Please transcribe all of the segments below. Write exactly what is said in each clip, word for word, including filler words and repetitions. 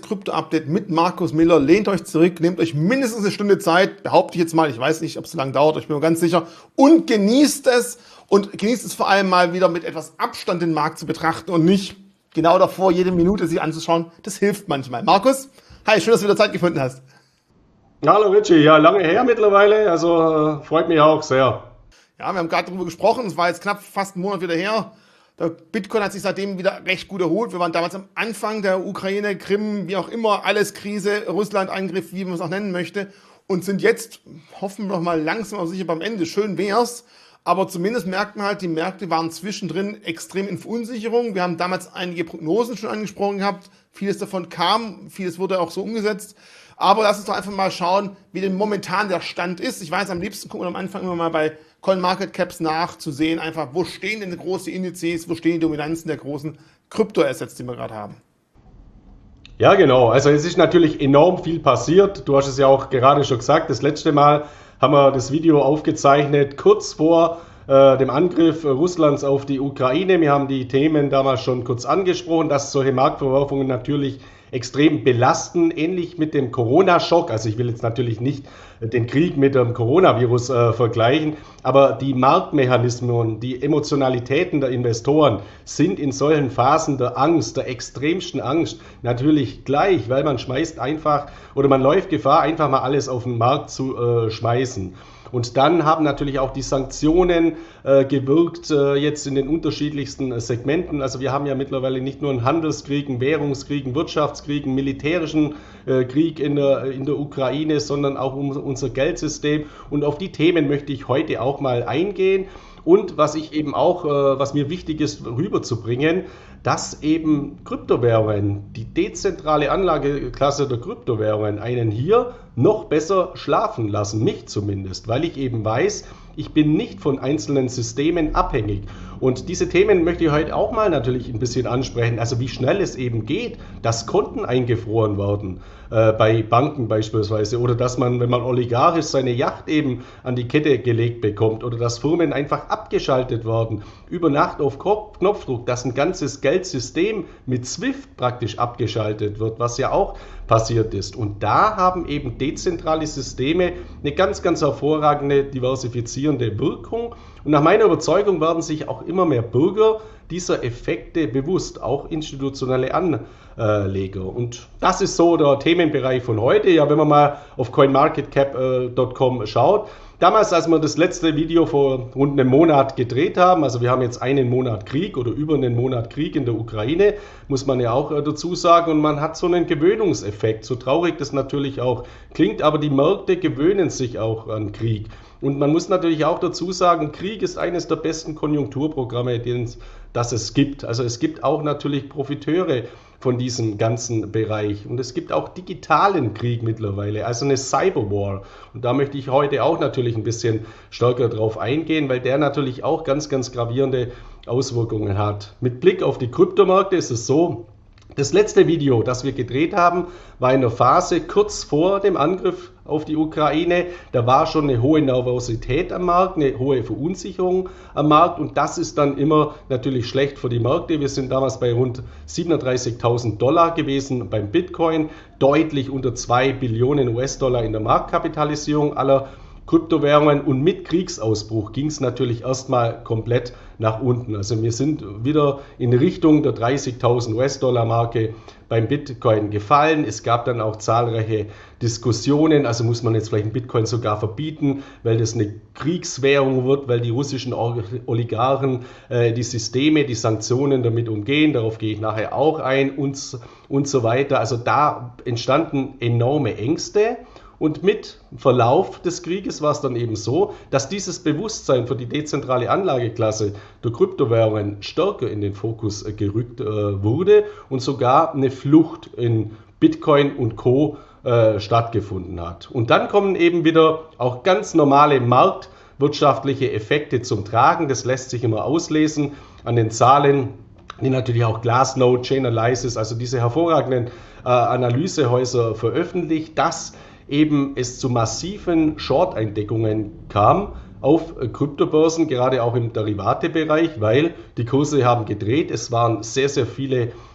Krypto-Update mit Markus Miller. Lehnt euch zurück, nehmt euch mindestens eine Stunde Zeit, behaupte ich jetzt mal, ich weiß nicht, ob es so lange dauert, ich bin mir ganz sicher, und genießt es und genießt es vor allem mal wieder mit etwas Abstand den Markt zu betrachten und nicht genau davor jede Minute sich anzuschauen. Das hilft manchmal. Markus, hi, schön, dass du wieder Zeit gefunden hast. Hallo Richie, ja, lange her mittlerweile, also äh, freut mich auch sehr. Ja, wir haben gerade darüber gesprochen, es war jetzt knapp fast einen Monat wieder her. Der Bitcoin hat sich seitdem wieder recht gut erholt. Wir waren damals am Anfang der Ukraine, Krim, wie auch immer, alles Krise, Russland-Angriff, wie man es auch nennen möchte. Und sind jetzt, hoffen wir noch mal langsam aber sicher beim Ende. Schön wär's. Aber zumindest merkt man halt, die Märkte waren zwischendrin extrem in Verunsicherung. Wir haben damals einige Prognosen schon angesprochen gehabt. Vieles davon kam, vieles wurde auch so umgesetzt. Aber lass uns doch einfach mal schauen, wie denn momentan der Stand ist. Ich weiß, am liebsten gucken wir am Anfang immer mal bei CoinMarketCaps nach, zu sehen einfach, wo stehen denn die großen Indizes, wo stehen die Dominanzen der großen Kryptoassets, die wir gerade haben. Ja, genau. Also es ist natürlich enorm viel passiert. Du hast es ja auch gerade schon gesagt. Das letzte Mal haben wir das Video aufgezeichnet, kurz vor äh, dem Angriff Russlands auf die Ukraine. Wir haben die Themen damals schon kurz angesprochen, dass solche Marktverwerfungen natürlich extrem belasten, ähnlich mit dem Corona-Schock. Also ich will jetzt natürlich nicht den Krieg mit dem Coronavirus äh, vergleichen, aber die Marktmechanismen, die Emotionalitäten der Investoren sind in solchen Phasen der Angst, der extremsten Angst natürlich gleich, weil man schmeißt einfach oder man läuft Gefahr, einfach mal alles auf den Markt zu äh, schmeißen. Und dann haben natürlich auch die Sanktionen äh, gewirkt, äh, jetzt in den unterschiedlichsten äh, Segmenten. Also wir haben ja mittlerweile nicht nur einen Handelskrieg, einen Währungskrieg, einen Wirtschaftskrieg, einen militärischen äh, Krieg in der, in der Ukraine, sondern auch um unser Geldsystem. Und auf die Themen möchte ich heute auch mal eingehen. Und was ich eben auch, äh, was mir wichtig ist, rüberzubringen, dass eben Kryptowährungen, die dezentrale Anlageklasse der Kryptowährungen, einen hier noch besser schlafen lassen, mich zumindest, weil ich eben weiß, ich bin nicht von einzelnen Systemen abhängig. Und diese Themen möchte ich heute auch mal natürlich ein bisschen ansprechen, also wie schnell es eben geht, dass Konten eingefroren werden, äh, bei Banken beispielsweise, oder dass man, wenn man Oligarch ist, seine Yacht eben an die Kette gelegt bekommt, oder dass Firmen einfach abgeschaltet werden, über Nacht auf Knopfdruck, dass ein ganzes Geldsystem mit SWIFT praktisch abgeschaltet wird, was ja auch passiert ist. Und da haben eben dezentrale Systeme eine ganz, ganz hervorragende diversifizierende Wirkung. Und nach meiner Überzeugung werden sich auch immer mehr Bürger dieser Effekte bewusst, auch institutionelle Anleger. Und das ist so der Themenbereich von heute. Ja, wenn man mal auf coin market cap punkt com schaut, damals, als wir das letzte Video vor rund einem Monat gedreht haben, also wir haben jetzt einen Monat Krieg oder über einen Monat Krieg in der Ukraine, muss man ja auch dazu sagen, und man hat so einen Gewöhnungseffekt, so traurig das natürlich auch klingt, aber die Märkte gewöhnen sich auch an Krieg. Und man muss natürlich auch dazu sagen, Krieg ist eines der besten Konjunkturprogramme, das es gibt. Also es gibt auch natürlich Profiteure von diesem ganzen Bereich. Und es gibt auch digitalen Krieg mittlerweile, also eine Cyberwar. Und da möchte ich heute auch natürlich ein bisschen stärker drauf eingehen, weil der natürlich auch ganz, ganz gravierende Auswirkungen hat. Mit Blick auf die Kryptomärkte ist es so, das letzte Video, das wir gedreht haben, war in der Phase kurz vor dem Angriff auf die Ukraine. Da war schon eine hohe Nervosität am Markt, eine hohe Verunsicherung am Markt, und das ist dann immer natürlich schlecht für die Märkte. Wir sind damals bei rund siebenunddreißigtausend Dollar gewesen beim Bitcoin, deutlich unter zwei Billionen U S-Dollar in der Marktkapitalisierung aller Kryptowährungen, und mit Kriegsausbruch ging es natürlich erstmal komplett nach unten. Also wir sind wieder in Richtung der dreißigtausend U S-Dollar Marke beim Bitcoin gefallen. Es gab dann auch zahlreiche Diskussionen, also muss man jetzt vielleicht einen Bitcoin sogar verbieten, weil das eine Kriegswährung wird, weil die russischen Oligarchen äh, die Systeme, die Sanktionen damit umgehen. Darauf gehe ich nachher auch ein und, und so weiter. Also da entstanden enorme Ängste. Und mit Verlauf des Krieges war es dann eben so, dass dieses Bewusstsein für die dezentrale Anlageklasse der Kryptowährungen stärker in den Fokus gerückt äh, wurde und sogar eine Flucht in Bitcoin und Co. Äh, stattgefunden hat. Und dann kommen eben wieder auch ganz normale marktwirtschaftliche Effekte zum Tragen. Das lässt sich immer auslesen an den Zahlen, die natürlich auch Glassnode, Chainalysis, also diese hervorragenden äh, Analysehäuser veröffentlicht, dass eben es zu massiven Short-Eindeckungen kam auf Kryptobörsen, gerade auch im Derivatebereich, weil die Kurse haben gedreht. Es waren sehr, sehr viele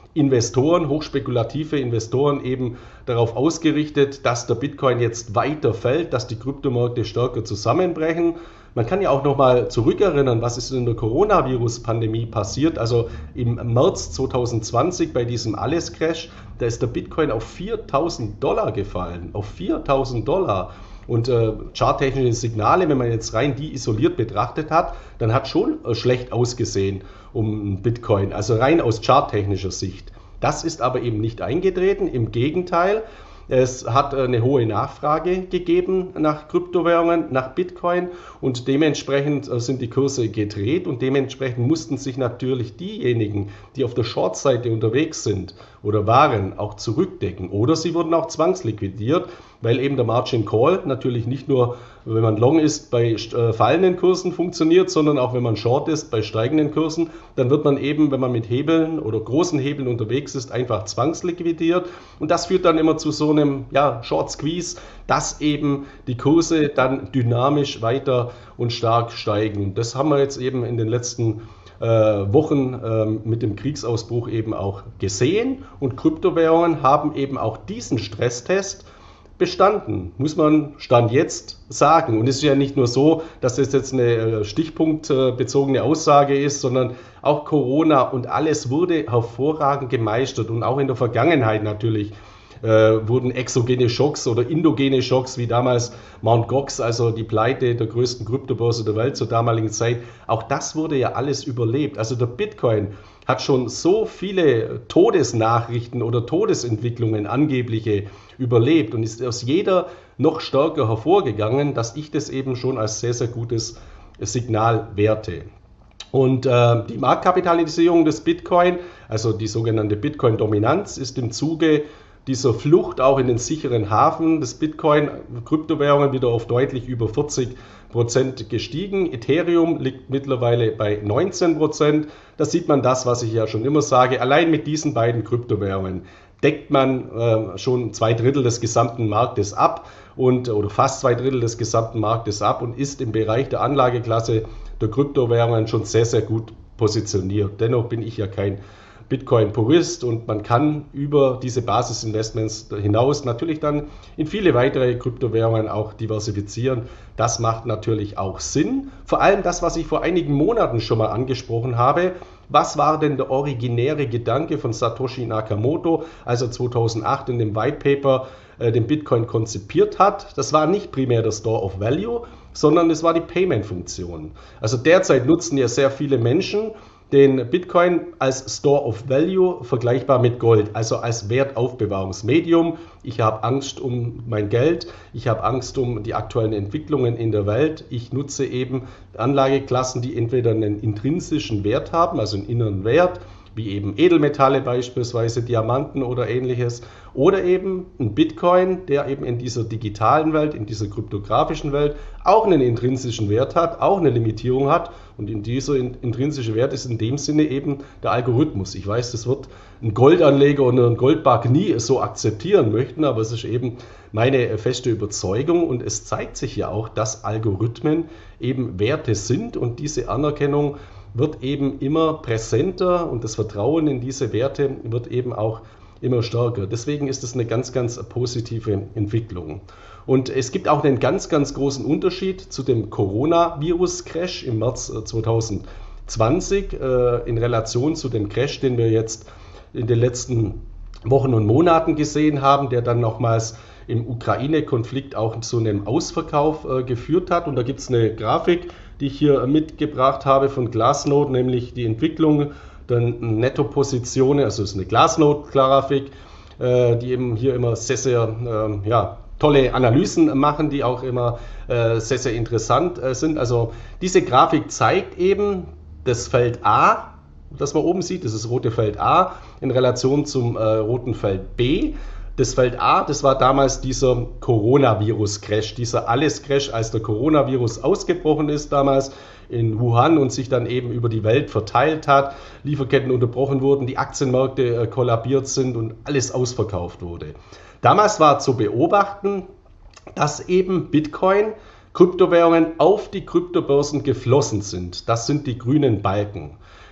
Investoren, hochspekulative Investoren eben darauf ausgerichtet, dass der Bitcoin jetzt weiter fällt, dass die Kryptomärkte stärker zusammenbrechen. Man kann ja auch nochmal zurückerinnern, was ist in der Coronavirus-Pandemie passiert. Also im März zwanzig zwanzig bei diesem Alles-Crash, da ist der Bitcoin auf viertausend Dollar gefallen, auf viertausend Dollar. Und äh, charttechnische Signale, wenn man jetzt rein die isoliert betrachtet hat, dann hat schon äh, schlecht ausgesehen um Bitcoin, also rein aus charttechnischer Sicht. Das ist aber eben nicht eingetreten, im Gegenteil. Es hat eine hohe Nachfrage gegeben nach Kryptowährungen, nach Bitcoin und dementsprechend sind die Kurse gedreht und dementsprechend mussten sich natürlich diejenigen, die auf der Short-Seite unterwegs sind oder waren, auch zurückdecken oder sie wurden auch zwangsliquidiert, weil eben der Margin Call natürlich nicht nur, wenn man Long ist, bei äh, fallenden Kursen funktioniert, sondern auch wenn man Short ist, bei steigenden Kursen, dann wird man eben, wenn man mit Hebeln oder großen Hebeln unterwegs ist, einfach zwangsliquidiert und das führt dann immer zu so einem ja, Short Squeeze, dass eben die Kurse dann dynamisch weiter und stark steigen. Und das haben wir jetzt eben in den letzten äh, Wochen äh, mit dem Kriegsausbruch eben auch gesehen und Kryptowährungen haben eben auch diesen Stresstest bestanden, muss man Stand jetzt sagen. Und es ist ja nicht nur so, dass das jetzt eine stichpunktbezogene Aussage ist, sondern auch Corona und alles wurde hervorragend gemeistert und auch in der Vergangenheit natürlich äh, wurden exogene Schocks oder indogene Schocks, wie damals Mount Gox, also die Pleite der größten Kryptobörse der Welt zur damaligen Zeit, auch das wurde ja alles überlebt. Also der Bitcoin hat schon so viele Todesnachrichten oder Todesentwicklungen angebliche überlebt und ist aus jeder noch stärker hervorgegangen, dass ich das eben schon als sehr, sehr gutes Signal werte. Und äh, die Marktkapitalisierung des Bitcoin, also die sogenannte Bitcoin-Dominanz, ist im Zuge dieser Flucht auch in den sicheren Hafen des Bitcoin, Kryptowährungen wieder auf deutlich über vierzig Prozent gestiegen. Ethereum liegt mittlerweile bei neunzehn Prozent. Da sieht man das, was ich ja schon immer sage. Allein mit diesen beiden Kryptowährungen deckt man äh, schon zwei Drittel des gesamten Marktes ab und oder fast zwei Drittel des gesamten Marktes ab und ist im Bereich der Anlageklasse der Kryptowährungen schon sehr, sehr gut positioniert. Dennoch bin ich ja kein Bitcoin-Purist und man kann über diese Basisinvestments hinaus natürlich dann in viele weitere Kryptowährungen auch diversifizieren. Das macht natürlich auch Sinn. Vor allem das, was ich vor einigen Monaten schon mal angesprochen habe. Was war denn der originäre Gedanke von Satoshi Nakamoto, als er zweitausendacht in dem White Paper äh, den Bitcoin konzipiert hat? Das war nicht primär der Store of Value, sondern es war die Payment-Funktion. Also derzeit nutzen ja sehr viele Menschen den Bitcoin als Store of Value vergleichbar mit Gold, also als Wertaufbewahrungsmedium. Ich habe Angst um mein Geld, ich habe Angst um die aktuellen Entwicklungen in der Welt. Ich nutze eben Anlageklassen, die entweder einen intrinsischen Wert haben, also einen inneren Wert, wie eben Edelmetalle beispielsweise, Diamanten oder ähnliches, oder eben ein Bitcoin, der eben in dieser digitalen Welt, in dieser kryptografischen Welt auch einen intrinsischen Wert hat, auch eine Limitierung hat und in dieser intrinsische Wert ist in dem Sinne eben der Algorithmus. Ich weiß, das wird ein Goldanleger oder ein Goldbug nie so akzeptieren möchten, aber es ist eben meine feste Überzeugung und es zeigt sich ja auch, dass Algorithmen eben Werte sind und diese Anerkennung wird eben immer präsenter und das Vertrauen in diese Werte wird eben auch immer stärker. Deswegen ist es eine ganz, ganz positive Entwicklung. Und es gibt auch einen ganz, ganz großen Unterschied zu dem Coronavirus-Crash im März zwanzig zwanzig äh, in Relation zu dem Crash, den wir jetzt in den letzten Wochen und Monaten gesehen haben, der dann nochmals im Ukraine-Konflikt auch zu einem Ausverkauf äh, geführt hat. Und da gibt es eine Grafik, die ich hier mitgebracht habe von Glassnode, nämlich die Entwicklung der Nettopositionen, also es ist eine Glassnode-Grafik, äh, die eben hier immer sehr, sehr äh, ja, tolle Analysen machen, die auch immer äh, sehr, sehr interessant äh, sind. Also diese Grafik zeigt eben das Feld A, das man oben sieht, das ist das rote Feld A, in Relation zum äh, roten Feld B. Das Feld A, das war damals dieser Coronavirus-Crash, dieser Alles-Crash, als der Coronavirus ausgebrochen ist damals in Wuhan und sich dann eben über die Welt verteilt hat, Lieferketten unterbrochen wurden, die Aktienmärkte äh, kollabiert sind und alles ausverkauft wurde. Damals war zu beobachten, dass eben Bitcoin, Kryptowährungen auf die Kryptobörsen geflossen sind. Das sind die grünen Balken.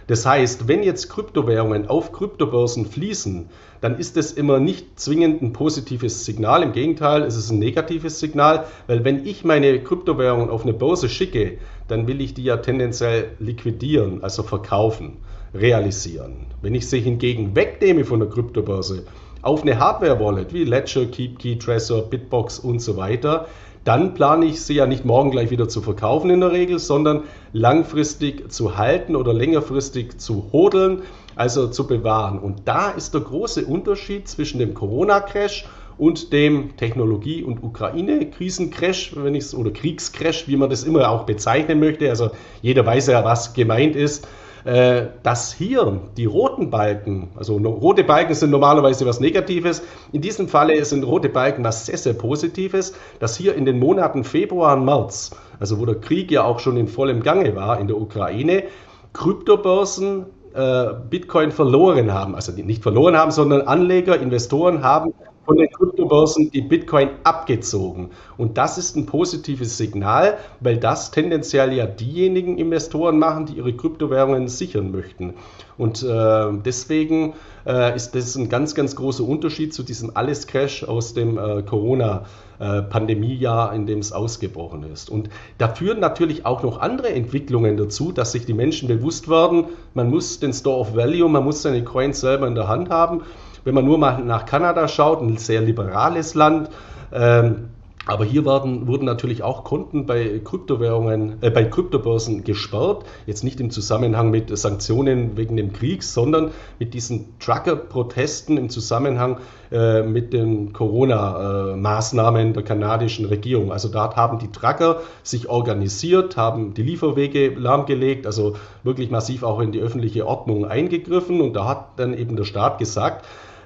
Das heißt, wenn jetzt Kryptowährungen auf Kryptobörsen fließen, dann ist das immer nicht zwingend ein positives Signal. Im Gegenteil, es ist ein negatives Signal, weil wenn ich meine Kryptowährungen auf eine Börse schicke, dann will ich die ja tendenziell liquidieren, also verkaufen, realisieren. Wenn ich sie hingegen wegnehme von der Kryptobörse auf eine Hardware-Wallet wie Ledger, KeepKey, Trezor, Bitbox und so weiter, dann plane ich sie ja nicht morgen gleich wieder zu verkaufen in der Regel, sondern langfristig zu halten oder längerfristig zu hodeln, also zu bewahren. Und da ist der große Unterschied zwischen dem Corona-Crash und dem Technologie- und Ukraine-Krisencrash, wenn ich es oder Kriegscrash, wie man das immer auch bezeichnen möchte. Also jeder weiß ja, was gemeint ist. Dass hier die roten Balken, also rote Balken sind normalerweise was Negatives, in diesem Falle sind rote Balken was sehr, sehr Positives, dass hier in den Monaten Februar und März, also wo der Krieg ja auch schon in vollem Gange war in der Ukraine, Kryptobörsen äh, Bitcoin verloren haben, also nicht verloren haben, sondern Anleger, Investoren haben von den Kryptobörsen die Bitcoin abgezogen. Und das ist ein positives Signal, weil das tendenziell ja diejenigen Investoren machen, die ihre Kryptowährungen sichern möchten. Und äh, deswegen äh, ist das ein ganz, ganz großer Unterschied zu diesem Alles-Crash aus dem äh, Corona-Pandemiejahr, in dem es ausgebrochen ist. Und da führen natürlich auch noch andere Entwicklungen dazu, dass sich die Menschen bewusst werden, man muss den Store of Value, man muss seine Coins selber in der Hand haben. Wenn man nur mal nach Kanada schaut, ein sehr liberales Land, ähm, aber hier werden, wurden natürlich auch Konten bei Kryptowährungen, äh, bei Kryptobörsen gesperrt, jetzt nicht im Zusammenhang mit Sanktionen wegen dem Krieg, sondern mit diesen Trucker-Protesten im Zusammenhang äh, mit den Corona-Maßnahmen der kanadischen Regierung. Also dort haben die Trucker sich organisiert, haben die Lieferwege lahmgelegt, also wirklich massiv auch in die öffentliche Ordnung eingegriffen, und da hat dann eben der Staat gesagt,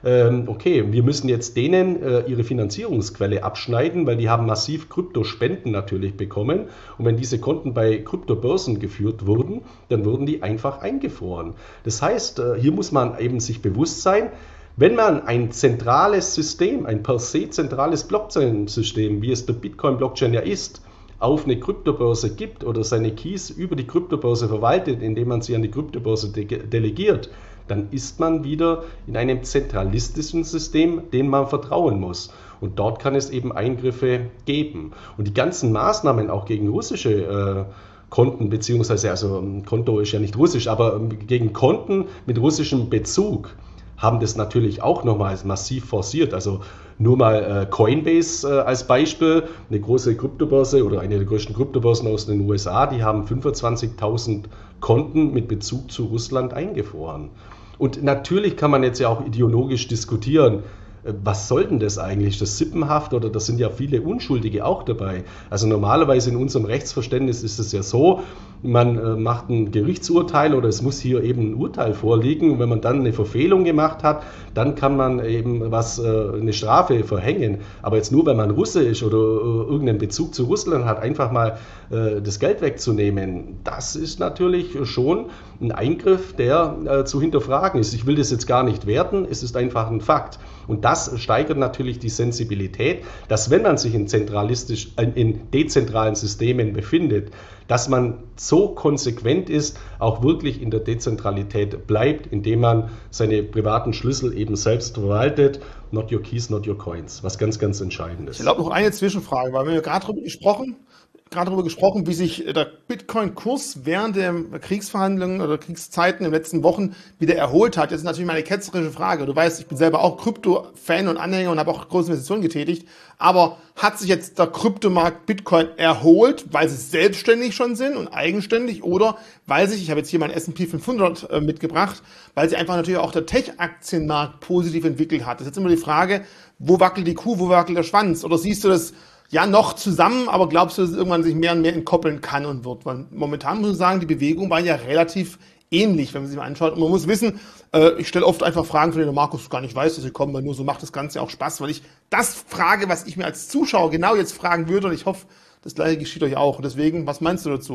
okay, wir müssen jetzt denen äh, ihre Finanzierungsquelle abschneiden, weil die haben massiv Kryptospenden natürlich bekommen, und wenn diese Konten bei Kryptobörsen geführt wurden, dann wurden die einfach eingefroren. Das heißt, äh, hier muss man eben sich bewusst sein, wenn man ein zentrales System, ein per se zentrales Blockchain-System, wie es der Bitcoin-Blockchain ja ist, auf eine Kryptobörse gibt oder seine Keys über die Kryptobörse verwaltet, indem man sie an die Kryptobörse de- delegiert, dann ist man wieder in einem zentralistischen System, dem man vertrauen muss. Und dort kann es eben Eingriffe geben. Und die ganzen Maßnahmen auch gegen russische äh, Konten, beziehungsweise, also Konto ist ja nicht russisch, aber gegen Konten mit russischem Bezug, haben das natürlich auch nochmals massiv forciert. Also nur mal äh, Coinbase äh, als Beispiel, eine große Kryptobörse oder eine der größten Kryptobörsen aus den U S A, die haben fünfundzwanzigtausend Konten mit Bezug zu Russland eingefroren. Und natürlich kann man jetzt ja auch ideologisch diskutieren, was soll denn das eigentlich? Das sippenhaft, oder das sind ja viele Unschuldige auch dabei. Also normalerweise in unserem Rechtsverständnis ist es ja so, man äh, macht ein Gerichtsurteil oder es muss hier eben ein Urteil vorliegen. Und wenn man dann eine Verfehlung gemacht hat, dann kann man eben was, äh, eine Strafe verhängen. Aber jetzt nur, weil man Russe ist oder äh, irgendeinen Bezug zu Russland hat, einfach mal äh, das Geld wegzunehmen, das ist natürlich schon ein Eingriff, der äh, zu hinterfragen ist. Ich will das jetzt gar nicht werten, es ist einfach ein Fakt. Und das steigert natürlich die Sensibilität, dass wenn man sich in zentralistisch, in dezentralen Systemen befindet, dass man so konsequent ist, auch wirklich in der Dezentralität bleibt, indem man seine privaten Schlüssel eben selbst verwaltet. Not your keys, not your coins, was ganz, ganz entscheidend ist. Ich glaube noch eine Zwischenfrage, weil wir haben gerade darüber gesprochen, gerade darüber gesprochen, wie sich der Bitcoin-Kurs während der Kriegsverhandlungen oder Kriegszeiten in den letzten Wochen wieder erholt hat. Jetzt ist natürlich meine ketzerische Frage. Du weißt, ich bin selber auch Krypto-Fan und Anhänger und habe auch große Investitionen getätigt. Aber hat sich jetzt der Kryptomarkt Bitcoin erholt, weil sie selbstständig schon sind und eigenständig, oder weil sich, ich habe jetzt hier mein S und P fünfhundert äh, mitgebracht, weil sich einfach natürlich auch der Tech-Aktienmarkt positiv entwickelt hat. Das ist jetzt immer die Frage, wo wackelt die Kuh, wo wackelt der Schwanz? Oder siehst du das ja noch zusammen, aber glaubst du, dass es irgendwann sich mehr und mehr entkoppeln kann und wird? Weil momentan muss man sagen, die Bewegung war ja relativ ähnlich, wenn man sich mal anschaut. Und man muss wissen, äh, ich stelle oft einfach Fragen, von denen der Markus gar nicht weiß, dass sie kommen, weil nur so macht das Ganze auch Spaß, weil ich das frage, was ich mir als Zuschauer genau jetzt fragen würde, und ich hoffe, das Gleiche geschieht euch auch. Und deswegen, was meinst du dazu?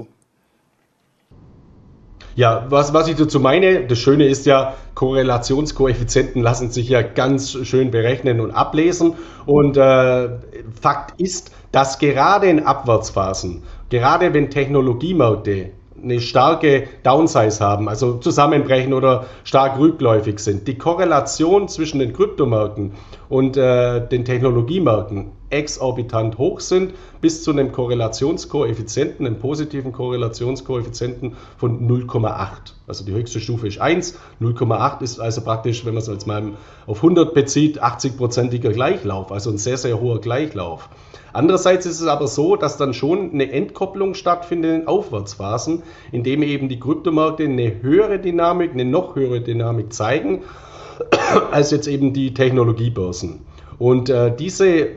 Ja, was, was ich dazu meine, das Schöne ist ja, Korrelationskoeffizienten lassen sich ja ganz schön berechnen und ablesen. Und äh, Fakt ist, dass gerade in Abwärtsphasen, gerade wenn Technologiemärkte eine starke Downsize haben, also zusammenbrechen oder stark rückläufig sind. Die Korrelation zwischen den Kryptomärkten und äh, den Technologiemärkten exorbitant hoch sind, bis zu einem Korrelationskoeffizienten, einem positiven Korrelationskoeffizienten von null Komma acht. Also die höchste Stufe ist eins, null Komma acht ist also praktisch, wenn man es jetzt mal auf hundert bezieht, achtzig-prozentiger Gleichlauf, also ein sehr, sehr hoher Gleichlauf. Andererseits ist es aber so, dass dann schon eine Entkopplung stattfindet in Aufwärtsphasen, indem eben die Kryptomärkte eine höhere Dynamik, eine noch höhere Dynamik zeigen, als jetzt eben die Technologiebörsen. Und äh, diese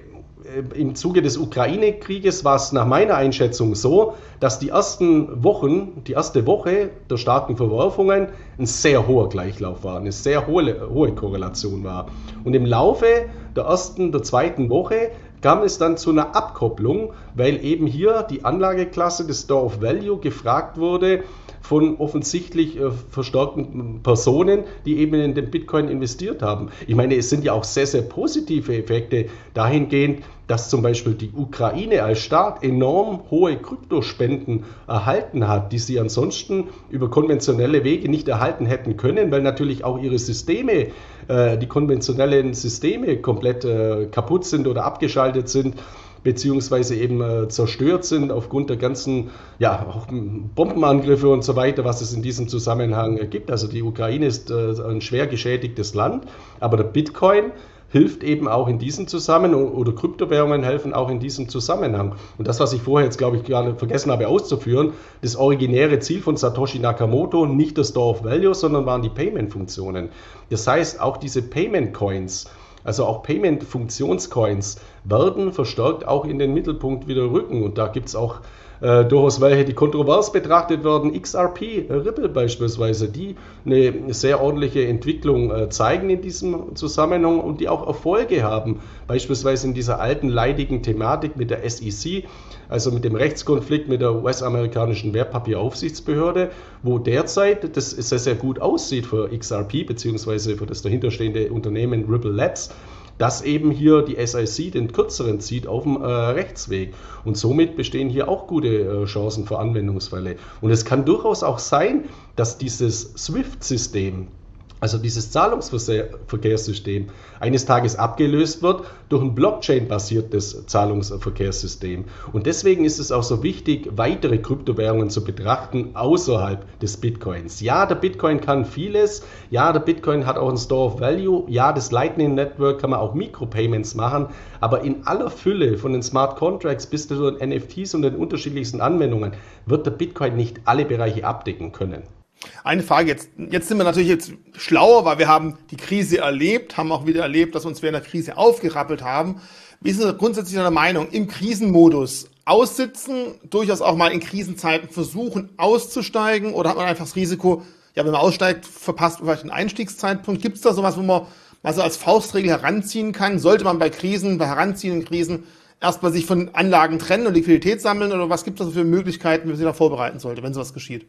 im Zuge des Ukraine-Krieges war es nach meiner Einschätzung so, dass die ersten Wochen, die erste Woche der starken Verwerfungen ein sehr hoher Gleichlauf war, eine sehr hohe, hohe Korrelation war. Und im Laufe der ersten, der zweiten Woche kam es dann zu einer Abkopplung, weil eben hier die Anlageklasse des Store of Value gefragt wurde von offensichtlich äh, verstärkten Personen, die eben in den Bitcoin investiert haben. Ich meine, es sind ja auch sehr, sehr positive Effekte dahingehend, dass zum Beispiel die Ukraine als Staat enorm hohe Kryptospenden erhalten hat, die sie ansonsten über konventionelle Wege nicht erhalten hätten können, weil natürlich auch ihre Systeme, äh, die konventionellen Systeme komplett äh, kaputt sind oder abgeschaltet sind, beziehungsweise eben äh, zerstört sind aufgrund der ganzen ja, auch Bombenangriffe und so weiter, was es in diesem Zusammenhang äh, gibt. Also die Ukraine ist äh, ein schwer geschädigtes Land, aber der Bitcoin hilft eben auch in diesem Zusammenhang oder Kryptowährungen helfen auch in diesem Zusammenhang. Und das, was ich vorher jetzt, glaube ich, gerade vergessen habe auszuführen, das originäre Ziel von Satoshi Nakamoto, nicht das Store of Value, sondern waren die Payment-Funktionen. Das heißt, auch diese Payment-Coins, also auch Payment-Funktionscoins, werden verstärkt auch in den Mittelpunkt wieder rücken. Und da gibt es auch äh, durchaus welche, die kontrovers betrachtet werden. X R P, äh, Ripple beispielsweise, die eine sehr ordentliche Entwicklung äh, zeigen in diesem Zusammenhang und die auch Erfolge haben. Beispielsweise in dieser alten leidigen Thematik mit der S E C, also mit dem Rechtskonflikt mit der U S-amerikanischen Wertpapieraufsichtsbehörde, wo derzeit das sehr, sehr gut aussieht für X R P beziehungsweise für das dahinterstehende Unternehmen Ripple Labs, dass eben hier die S E C den kürzeren zieht auf dem äh, Rechtsweg. Und somit bestehen hier auch gute äh, Chancen für Anwendungsfälle. Und es kann durchaus auch sein, dass dieses SWIFT-System, also dieses Zahlungsverkehrssystem, eines Tages abgelöst wird durch ein Blockchain-basiertes Zahlungsverkehrssystem. Und deswegen ist es auch so wichtig, weitere Kryptowährungen zu betrachten außerhalb des Bitcoins. Ja, der Bitcoin kann vieles. Ja, der Bitcoin hat auch ein Store of Value. Ja, das Lightning Network kann man auch Micropayments machen. Aber in aller Fülle von den Smart Contracts bis zu den N F Ts und den unterschiedlichsten Anwendungen wird der Bitcoin nicht alle Bereiche abdecken können. Eine Frage jetzt. Jetzt sind wir natürlich jetzt schlauer, weil wir haben die Krise erlebt, haben auch wieder erlebt, dass wir uns während der Krise aufgerappelt haben. Wie ist denn grundsätzlich deine Meinung? Im Krisenmodus aussitzen, durchaus auch mal in Krisenzeiten versuchen auszusteigen, oder hat man einfach das Risiko, ja, wenn man aussteigt, verpasst man vielleicht einen Einstiegszeitpunkt? Gibt es da sowas, wo man mal so als Faustregel heranziehen kann? Sollte man bei Krisen, bei heranziehenden Krisen erstmal sich von Anlagen trennen und Liquidität sammeln, oder was gibt es da für Möglichkeiten, wie man sich da vorbereiten sollte, wenn sowas geschieht?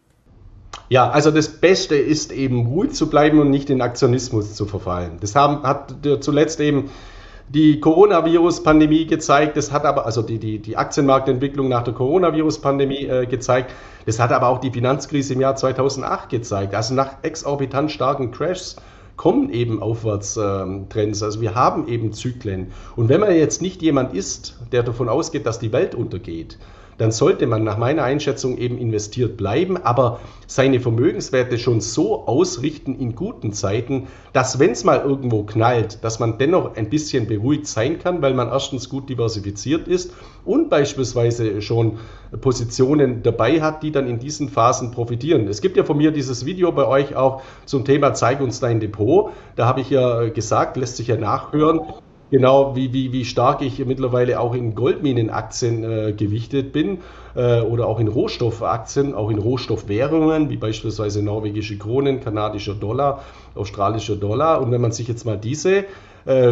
Ja, also das Beste ist eben ruhig zu bleiben und nicht in Aktionismus zu verfallen. Das haben, hat zuletzt eben die Coronavirus-Pandemie gezeigt, das hat aber, also die, die, die Aktienmarktentwicklung nach der Coronavirus-Pandemie äh, gezeigt, das hat aber auch die Finanzkrise im Jahr zweitausendacht gezeigt. Also nach exorbitant starken Crashs kommen eben Aufwärtstrends, also wir haben eben Zyklen. Und wenn man jetzt nicht jemand ist, der davon ausgeht, dass die Welt untergeht, dann sollte man nach meiner Einschätzung eben investiert bleiben, aber seine Vermögenswerte schon so ausrichten in guten Zeiten, dass wenn es mal irgendwo knallt, dass man dennoch ein bisschen beruhigt sein kann, weil man erstens gut diversifiziert ist und beispielsweise schon Positionen dabei hat, die dann in diesen Phasen profitieren. Es gibt ja von mir dieses Video bei euch auch zum Thema Zeig uns dein Depot. Da habe ich ja gesagt, lässt sich ja nachhören, genau wie, wie, wie stark ich mittlerweile auch in Goldminenaktien äh, gewichtet bin äh, oder auch in Rohstoffaktien, auch in Rohstoffwährungen, wie beispielsweise norwegische Kronen, kanadischer Dollar, australischer Dollar. Und wenn man sich jetzt mal diese äh,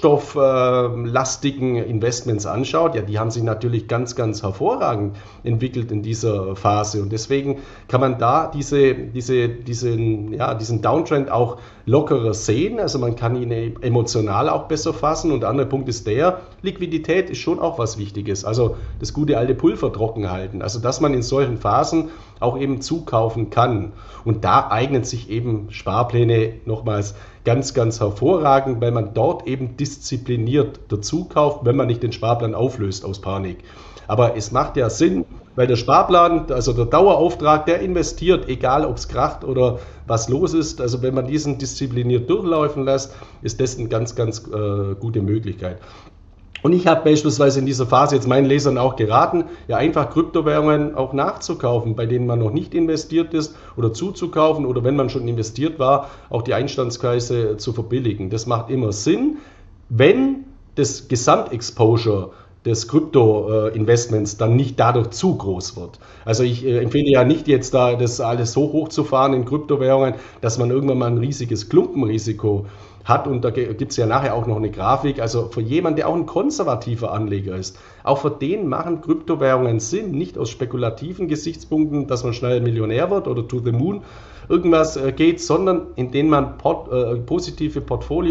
rohstofflastigen äh, Investments anschaut, ja, die haben sich natürlich ganz, ganz hervorragend entwickelt in dieser Phase. Und deswegen kann man da diese, diese, diesen, ja, diesen Downtrend auch lockerer sehen. Also man kann ihn emotional auch besser fassen. Und der andere Punkt ist der, Liquidität ist schon auch was Wichtiges. Also das gute alte Pulver trocken halten. Also dass man in solchen Phasen auch eben zukaufen kann. Und da eignen sich eben Sparpläne nochmals ganz, ganz hervorragend, weil man dort eben diszipliniert dazu kauft, wenn man nicht den Sparplan auflöst aus Panik. Aber es macht ja Sinn, weil der Sparplan, also der Dauerauftrag, der investiert, egal ob es kracht oder was los ist. Also wenn man diesen diszipliniert durchlaufen lässt, ist das eine ganz, ganz äh, gute Möglichkeit. Und ich habe beispielsweise in dieser Phase jetzt meinen Lesern auch geraten, ja einfach Kryptowährungen auch nachzukaufen, bei denen man noch nicht investiert ist, oder zuzukaufen, oder wenn man schon investiert war, auch die Einstandspreise zu verbilligen. Das macht immer Sinn, wenn das Gesamtexposure des Krypto-Investments dann nicht dadurch zu groß wird. Also ich äh, empfehle ja nicht jetzt da das alles so hoch zu fahren in Kryptowährungen, dass man irgendwann mal ein riesiges Klumpenrisiko hat, und da gibt es ja nachher auch noch eine Grafik, also für jemanden, der auch ein konservativer Anleger ist, auch für den machen Kryptowährungen Sinn, nicht aus spekulativen Gesichtspunkten, dass man schnell Millionär wird oder to the moon irgendwas äh, geht, sondern indem man port, äh, positive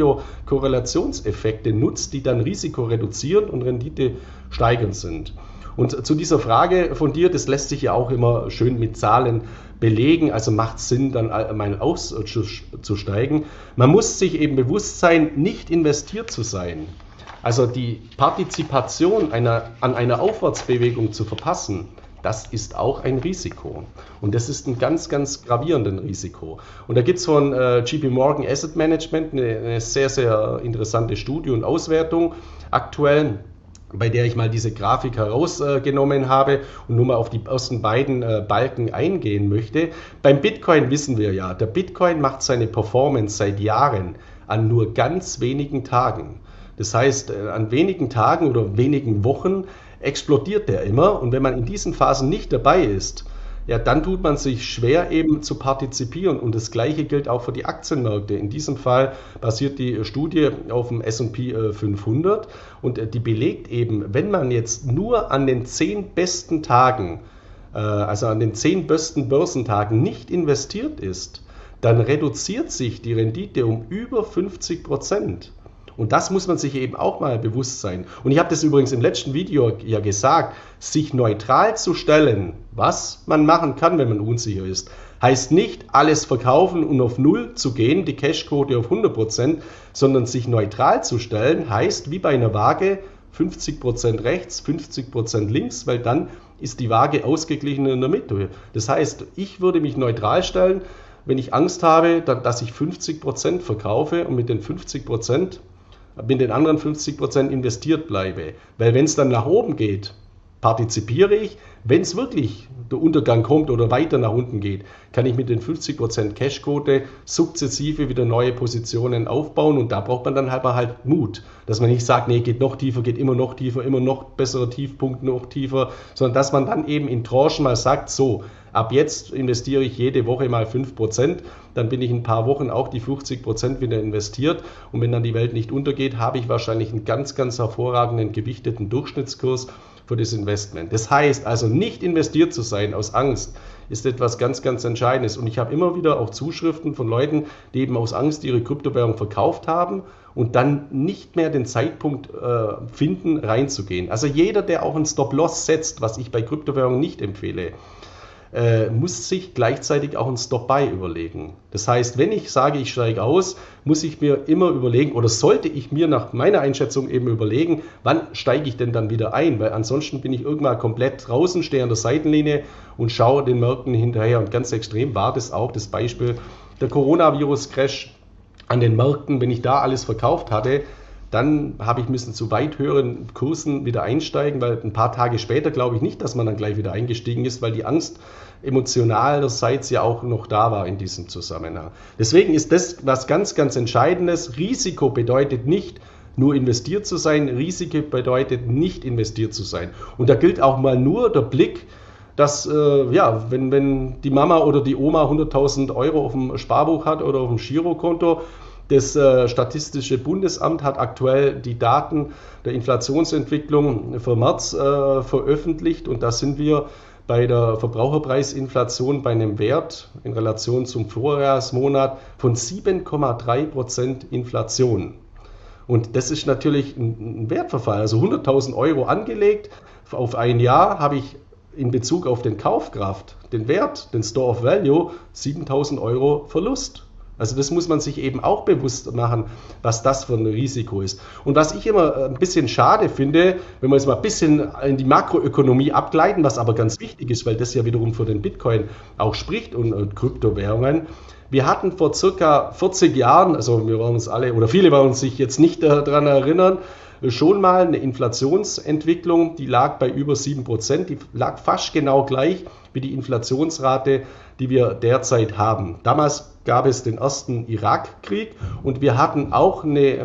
Portfolio-Korrelationseffekte nutzt, die dann Risiko reduzieren und Rendite steigernd sind. Und zu dieser Frage von dir, das lässt sich ja auch immer schön mit Zahlen belegen, also macht es Sinn, dann allgemein auszusteigen. Man muss sich eben bewusst sein, nicht investiert zu sein. Also die Partizipation einer, an einer Aufwärtsbewegung zu verpassen, das ist auch ein Risiko. Und das ist ein ganz, ganz gravierendes Risiko. Und da gibt es von äh, J P Morgan Asset Management eine, eine sehr, sehr interessante Studie und Auswertung aktuell, bei der ich mal diese Grafik herausgenommen äh, habe und nur mal auf die ersten beiden äh, Balken eingehen möchte. Beim Bitcoin wissen wir ja, der Bitcoin macht seine Performance seit Jahren an nur ganz wenigen Tagen. Das heißt, äh, an wenigen Tagen oder wenigen Wochen explodiert der immer, und wenn man in diesen Phasen nicht dabei ist, ja, dann tut man sich schwer eben zu partizipieren, und das Gleiche gilt auch für die Aktienmärkte. In diesem Fall basiert die Studie auf dem S und P fünfhundert, und die belegt eben, wenn man jetzt nur an den zehn besten Tagen, also an den zehn besten Börsentagen nicht investiert ist, dann reduziert sich die Rendite um über fünfzig Prozent. Und das muss man sich eben auch mal bewusst sein. Und ich habe das übrigens im letzten Video ja gesagt, sich neutral zu stellen, was man machen kann, wenn man unsicher ist, heißt nicht alles verkaufen und auf Null zu gehen, die Cashquote auf hundert Prozent, sondern sich neutral zu stellen, heißt wie bei einer Waage fünfzig Prozent rechts, fünfzig Prozent links, weil dann ist die Waage ausgeglichen in der Mitte. Das heißt, ich würde mich neutral stellen, wenn ich Angst habe, dass ich fünfzig Prozent verkaufe und mit den fünfzig Prozent mit den anderen fünfzig Prozent investiert bleibe. Weil wenn es dann nach oben geht, partizipiere ich. Wenn es wirklich der Untergang kommt oder weiter nach unten geht, kann ich mit den fünfzig Prozent Cashquote sukzessive wieder neue Positionen aufbauen, und da braucht man dann halt, halt Mut, dass man nicht sagt, nee, geht noch tiefer, geht immer noch tiefer, immer noch besserer Tiefpunkt, noch tiefer, sondern dass man dann eben in Tranchen mal sagt, so, ab jetzt investiere ich jede Woche mal fünf Prozent, dann bin ich in ein paar Wochen auch die fünfzig Prozent wieder investiert, und wenn dann die Welt nicht untergeht, habe ich wahrscheinlich einen ganz, ganz hervorragenden gewichteten Durchschnittskurs für das Investment. Das heißt also, nicht investiert zu sein aus Angst ist etwas ganz, ganz Entscheidendes, und ich habe immer wieder auch Zuschriften von Leuten, die eben aus Angst ihre Kryptowährung verkauft haben und dann nicht mehr den Zeitpunkt äh, finden, reinzugehen. Also jeder, der auch einen Stop-Loss setzt, was ich bei Kryptowährungen nicht empfehle, Äh, muss sich gleichzeitig auch ein Stop-Buy überlegen. Das heißt, wenn ich sage, ich steige aus, muss ich mir immer überlegen, oder sollte ich mir nach meiner Einschätzung eben überlegen, wann steige ich denn dann wieder ein, weil ansonsten bin ich irgendwann komplett draußen, stehe an der Seitenlinie und schaue den Märkten hinterher, und ganz extrem war das auch das Beispiel der Coronavirus-Crash an den Märkten. Wenn ich da alles verkauft hatte, dann habe ich müssen zu weit höheren Kursen wieder einsteigen, weil ein paar Tage später glaube ich nicht, dass man dann gleich wieder eingestiegen ist, weil die Angst emotionalerseits ja auch noch da war in diesem Zusammenhang. Deswegen ist das was ganz, ganz Entscheidendes. Risiko bedeutet nicht nur investiert zu sein, Risiko bedeutet nicht investiert zu sein. Und da gilt auch mal nur der Blick, dass, äh, ja, wenn, wenn die Mama oder die Oma hunderttausend Euro auf dem Sparbuch hat oder auf dem Girokonto, das äh, Statistische Bundesamt hat aktuell die Daten der Inflationsentwicklung für März äh, veröffentlicht, und da sind wir bei der Verbraucherpreisinflation bei einem Wert in Relation zum Vorjahresmonat von sieben Komma drei Prozent Inflation. Und das ist natürlich ein, ein Wertverfall, also hunderttausend Euro angelegt auf ein Jahr habe ich in Bezug auf den Kaufkraft, den Wert, den Store of Value, siebentausend Euro Verlust. Also das muss man sich eben auch bewusst machen, was das für ein Risiko ist. Und was ich immer ein bisschen schade finde, wenn wir jetzt mal ein bisschen in die Makroökonomie abgleiten, was aber ganz wichtig ist, weil das ja wiederum für den Bitcoin auch spricht und, und Kryptowährungen. Wir hatten vor circa vierzig Jahren, also wir waren uns alle, oder viele werden sich jetzt nicht daran erinnern, schon mal eine Inflationsentwicklung, die lag bei über sieben Prozent, die lag fast genau gleich wie die Inflationsrate, die wir derzeit haben. Damals gab es den ersten Irakkrieg und wir hatten auch eine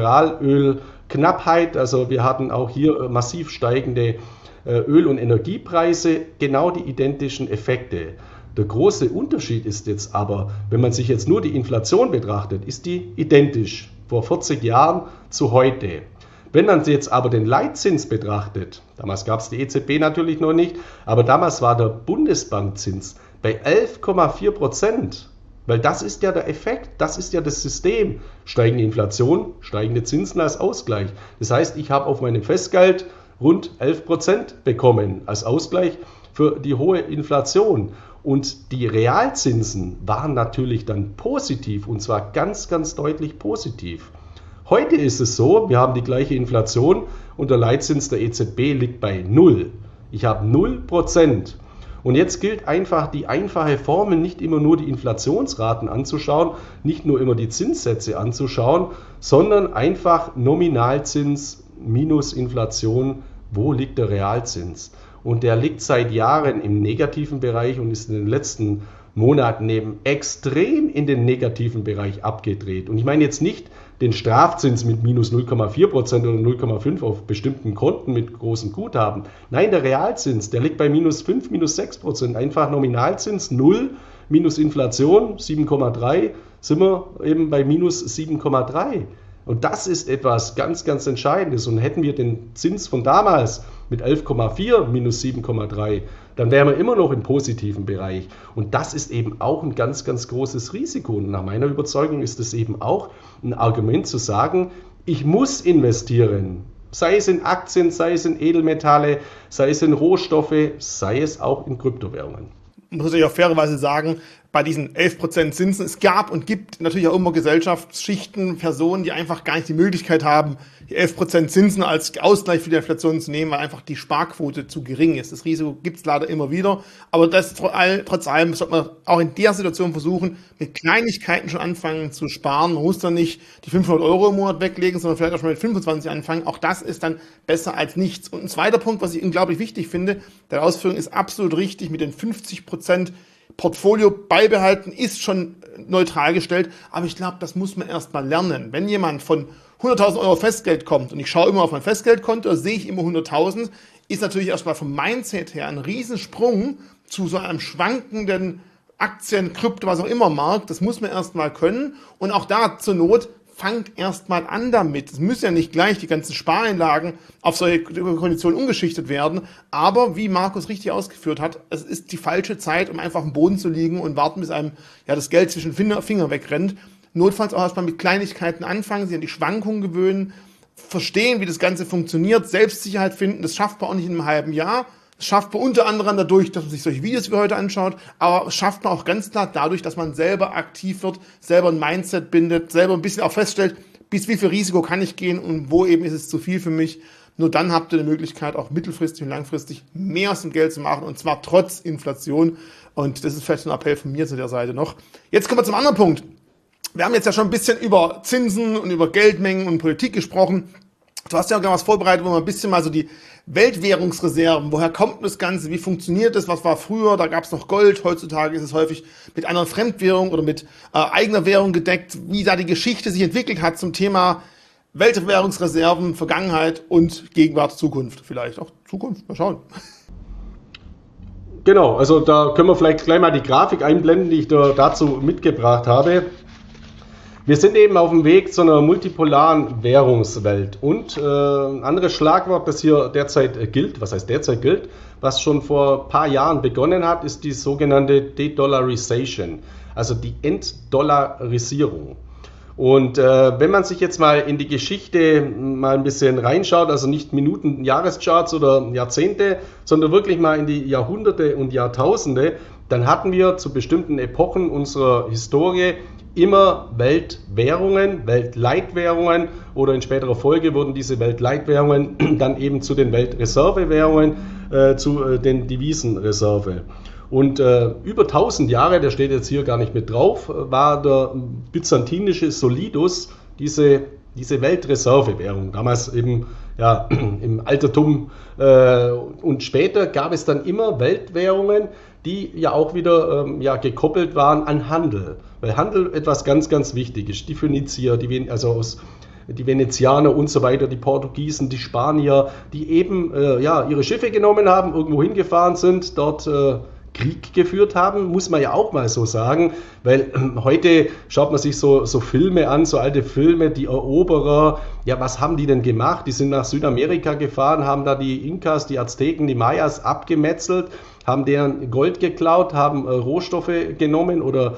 Mineralölknappheit, also wir hatten auch hier massiv steigende Öl- und Energiepreise, genau die identischen Effekte. Der große Unterschied ist jetzt aber, wenn man sich jetzt nur die Inflation betrachtet, ist die identisch vor vierzig Jahren zu heute. Wenn man jetzt aber den Leitzins betrachtet, damals gab es die E Z B natürlich noch nicht, aber damals war der Bundesbankzins bei elf Komma vier Prozent, weil das ist ja der Effekt, das ist ja das System. Steigende Inflation, steigende Zinsen als Ausgleich. Das heißt, ich habe auf meinem Festgeld rund elf Prozent bekommen als Ausgleich für die hohe Inflation. Und die Realzinsen waren natürlich dann positiv und zwar ganz, ganz deutlich positiv. Heute ist es so, wir haben die gleiche Inflation und der Leitzins der E Z B liegt bei null. Ich habe null Prozent. Und jetzt gilt einfach die einfache Formel, nicht immer nur die Inflationsraten anzuschauen, nicht nur immer die Zinssätze anzuschauen, sondern einfach Nominalzins minus Inflation, wo liegt der Realzins? Und der liegt seit Jahren im negativen Bereich und ist in den letzten Monaten eben extrem in den negativen Bereich abgedreht. Und ich meine jetzt nicht den Strafzins mit minus null Komma vier Prozent oder null Komma fünf auf bestimmten Konten mit großem Guthaben. Nein, der Realzins, der liegt bei minus fünf, minus sechs Prozent. Einfach Nominalzins null, minus Inflation sieben Komma drei, sind wir eben bei minus sieben Komma drei. Und das ist etwas ganz, ganz Entscheidendes. Und hätten wir den Zins von damals mit elf Komma vier minus sieben Komma drei, dann wären wir immer noch im positiven Bereich. Und das ist eben auch ein ganz, ganz großes Risiko. Und nach meiner Überzeugung ist es eben auch ein Argument zu sagen, ich muss investieren. Sei es in Aktien, sei es in Edelmetalle, sei es in Rohstoffe, sei es auch in Kryptowährungen. Muss ich auch fairerweise sagen, bei diesen elf Prozent Zinsen, es gab und gibt natürlich auch immer Gesellschaftsschichten, Personen, die einfach gar nicht die Möglichkeit haben, die elf Prozent Zinsen als Ausgleich für die Inflation zu nehmen, weil einfach die Sparquote zu gering ist. Das Risiko gibt es leider immer wieder, aber das trotz allem sollte man auch in der Situation versuchen, mit Kleinigkeiten schon anfangen zu sparen. Man muss dann nicht die fünfhundert Euro im Monat weglegen, sondern vielleicht auch schon mit fünfundzwanzig anfangen. Auch das ist dann besser als nichts. Und ein zweiter Punkt, was ich unglaublich wichtig finde, der Ausführung ist absolut richtig, mit den fünfzig Prozent Portfolio beibehalten, ist schon neutral gestellt, aber ich glaube, das muss man erst mal lernen. Wenn jemand von hunderttausend Euro Festgeld kommt und ich schaue immer auf mein Festgeldkonto, da sehe ich immer hunderttausend, ist natürlich erstmal vom Mindset her ein Riesensprung zu so einem schwankenden Aktien, Krypto, was auch immer Markt. Das muss man erst mal können und auch da zur Not fangt erst mal an damit. Es müssen ja nicht gleich die ganzen Spareinlagen auf solche Konditionen umgeschichtet werden, aber wie Markus richtig ausgeführt hat, es ist die falsche Zeit, um einfach am Boden zu liegen und warten, bis einem ja das Geld zwischen Finger, Finger wegrennt. Notfalls auch erstmal mit Kleinigkeiten anfangen, sich an die Schwankungen gewöhnen, verstehen, wie das Ganze funktioniert, Selbstsicherheit finden. Das schafft man auch nicht in einem halben Jahr. Das schafft man unter anderem dadurch, dass man sich solche Videos wie heute anschaut, aber das schafft man auch ganz klar dadurch, dass man selber aktiv wird, selber ein Mindset bindet, selber ein bisschen auch feststellt, bis wie viel Risiko kann ich gehen und wo eben ist es zu viel für mich. Nur dann habt ihr die Möglichkeit, auch mittelfristig und langfristig mehr aus dem Geld zu machen und zwar trotz Inflation. Und das ist vielleicht ein Appell von mir zu der Seite noch. Jetzt kommen wir zum anderen Punkt. Wir haben jetzt ja schon ein bisschen über Zinsen und über Geldmengen und Politik gesprochen. Du hast ja auch was vorbereitet, wo man ein bisschen mal so die Weltwährungsreserven, woher kommt das Ganze, wie funktioniert das, was war früher, da gab es noch Gold, heutzutage ist es häufig mit einer Fremdwährung oder mit äh, eigener Währung gedeckt, wie da die Geschichte sich entwickelt hat zum Thema Weltwährungsreserven, Vergangenheit und Gegenwart, Zukunft, vielleicht auch Zukunft, mal schauen. Genau, also da können wir vielleicht gleich mal die Grafik einblenden, die ich da dazu mitgebracht habe. Wir sind eben auf dem Weg zu einer multipolaren Währungswelt und äh, ein anderes Schlagwort, das hier derzeit gilt, was heißt derzeit gilt, was schon vor ein paar Jahren begonnen hat, ist die sogenannte De-Dollarization, also die Entdollarisierung. Und äh, wenn man sich jetzt mal in die Geschichte mal ein bisschen reinschaut, also nicht Minuten, Jahrescharts oder Jahrzehnte, sondern wirklich mal in die Jahrhunderte und Jahrtausende, dann hatten wir zu bestimmten Epochen unserer Historie immer Weltwährungen, Weltleitwährungen oder in späterer Folge wurden diese Weltleitwährungen dann eben zu den Weltreservewährungen, äh, zu äh, den Devisenreserve. Und äh, über tausend Jahre, der steht jetzt hier gar nicht mit drauf, war der byzantinische Solidus diese, diese Weltreservewährung. Damals eben ja, im Altertum äh, und später gab es dann immer Weltwährungen, die ja auch wieder ähm, ja, gekoppelt waren an Handel. Weil Handel etwas ganz, ganz wichtig ist. Die Phönizier, die, also aus, die Venezianer und so weiter, die Portugiesen, die Spanier, die eben äh, ja, ihre Schiffe genommen haben, irgendwo hingefahren sind, dort äh, Krieg geführt haben, muss man ja auch mal so sagen, weil äh, heute schaut man sich so, so Filme an, so alte Filme, die Eroberer, ja, was haben die denn gemacht? Die sind nach Südamerika gefahren, haben da die Inkas, die Azteken, die Mayas abgemetzelt, haben deren Gold geklaut, haben äh, Rohstoffe genommen oder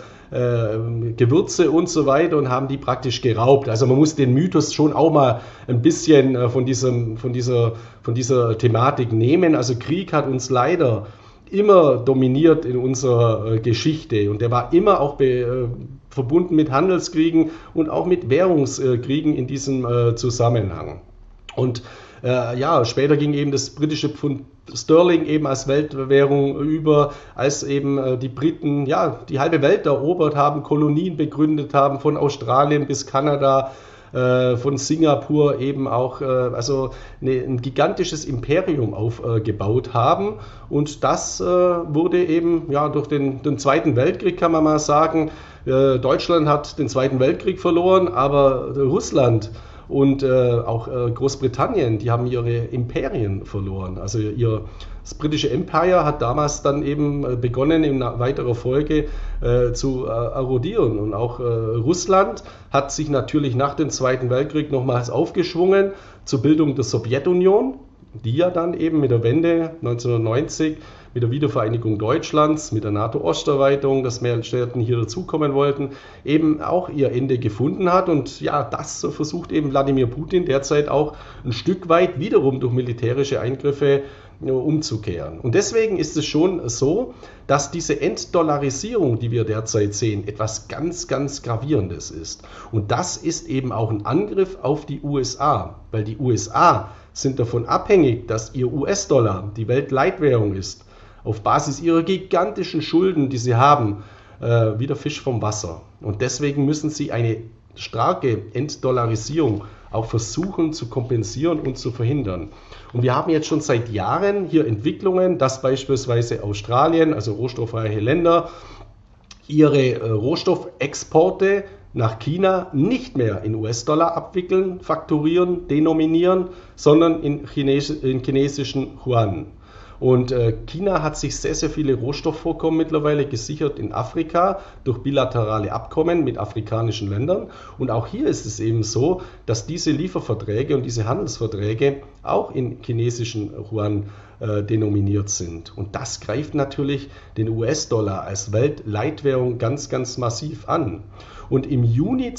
äh, Gewürze und so weiter und haben die praktisch geraubt. Also man muss den Mythos schon auch mal ein bisschen äh, von, diesem, von, dieser, von dieser Thematik nehmen. Also Krieg hat uns leider immer dominiert in unserer äh, Geschichte und der war immer auch be, äh, verbunden mit Handelskriegen und auch mit Währungskriegen in diesem äh, Zusammenhang. Und äh, ja, später ging eben das britische Pfund Sterling eben als Weltwährung über, als eben äh, die Briten ja die halbe Welt erobert haben, Kolonien begründet haben, von Australien bis Kanada, äh, von Singapur eben auch, äh, also eine, ein gigantisches Imperium aufgebaut äh, haben. Und das äh, wurde eben ja durch den, den Zweiten Weltkrieg, kann man mal sagen, äh, Deutschland hat den Zweiten Weltkrieg verloren, aber Russland und äh, auch äh, Großbritannien, die haben ihre Imperien verloren. Also ihr, das britische Empire hat damals dann eben begonnen, in weiterer Folge äh, zu äh, erodieren. Und auch äh, Russland hat sich natürlich nach dem Zweiten Weltkrieg nochmals aufgeschwungen zur Bildung der Sowjetunion, die ja dann eben mit der Wende neunzehnhundertneunzig, mit der Wiedervereinigung Deutschlands, mit der NATO-Osterweiterung, dass mehr Staaten hier dazukommen wollten, eben auch ihr Ende gefunden hat. Und ja, das versucht eben Wladimir Putin derzeit auch ein Stück weit wiederum durch militärische Eingriffe umzukehren. Und deswegen ist es schon so, dass diese Entdollarisierung, die wir derzeit sehen, etwas ganz, ganz Gravierendes ist. Und das ist eben auch ein Angriff auf die U S A, weil die U S A sind davon abhängig, dass ihr U S-Dollar die Weltleitwährung ist, auf Basis ihrer gigantischen Schulden, die sie haben, äh, wie der Fisch vom Wasser. Und deswegen müssen sie eine starke Entdollarisierung auch versuchen zu kompensieren und zu verhindern. Und wir haben jetzt schon seit Jahren hier Entwicklungen, dass beispielsweise Australien, also rohstoffreiche Länder, ihre äh, Rohstoffexporte nach China nicht mehr in U S-Dollar abwickeln, fakturieren, denominieren, sondern in, Chines in chinesischen Yuan. Und äh, China hat sich sehr, sehr viele Rohstoffvorkommen mittlerweile gesichert in Afrika durch bilaterale Abkommen mit afrikanischen Ländern. Und auch hier ist es eben so, dass diese Lieferverträge und diese Handelsverträge auch in chinesischen Yuan äh, denominiert sind. Und das greift natürlich den U S-Dollar als Weltleitwährung ganz, ganz massiv an. Und im Juni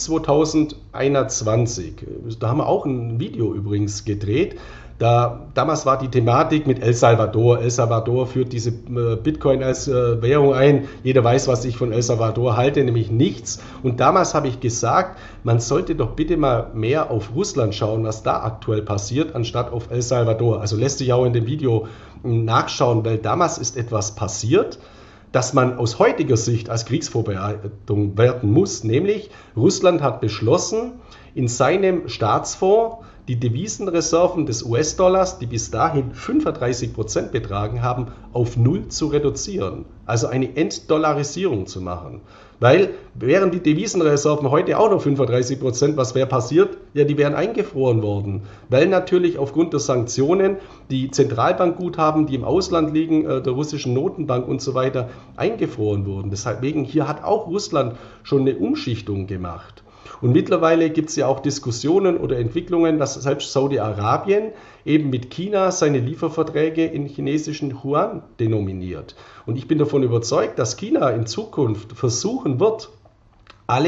zweitausendeinundzwanzig, da haben wir auch ein Video übrigens gedreht, da, damals war die Thematik mit El Salvador. El Salvador führt diese äh, Bitcoin als äh, Währung ein. Jeder weiß, was ich von El Salvador halte, nämlich nichts. Und damals habe ich gesagt, man sollte doch bitte mal mehr auf Russland schauen, was da aktuell passiert, anstatt auf El Salvador. Also lässt sich auch in dem Video nachschauen, weil damals ist etwas passiert, dass man aus heutiger Sicht als Kriegsvorbereitung werten muss, nämlich Russland hat beschlossen, in seinem Staatsfonds die Devisenreserven des U S-Dollars, die bis dahin fünfunddreißig Prozent betragen haben, auf null zu reduzieren. Also eine Entdollarisierung zu machen. Weil wären die Devisenreserven heute auch noch fünfunddreißig Prozent, was wäre passiert? Ja, die wären eingefroren worden. Weil natürlich aufgrund der Sanktionen die Zentralbankguthaben, die im Ausland liegen, der russischen Notenbank und so weiter, eingefroren wurden. Deswegen hier hat auch Russland schon eine Umschichtung gemacht. Und mittlerweile gibt es ja auch Diskussionen oder Entwicklungen, dass selbst Saudi-Arabien eben mit China seine Lieferverträge in chinesischen Yuan denominiert. Und ich bin davon überzeugt, dass China in Zukunft versuchen wird, alle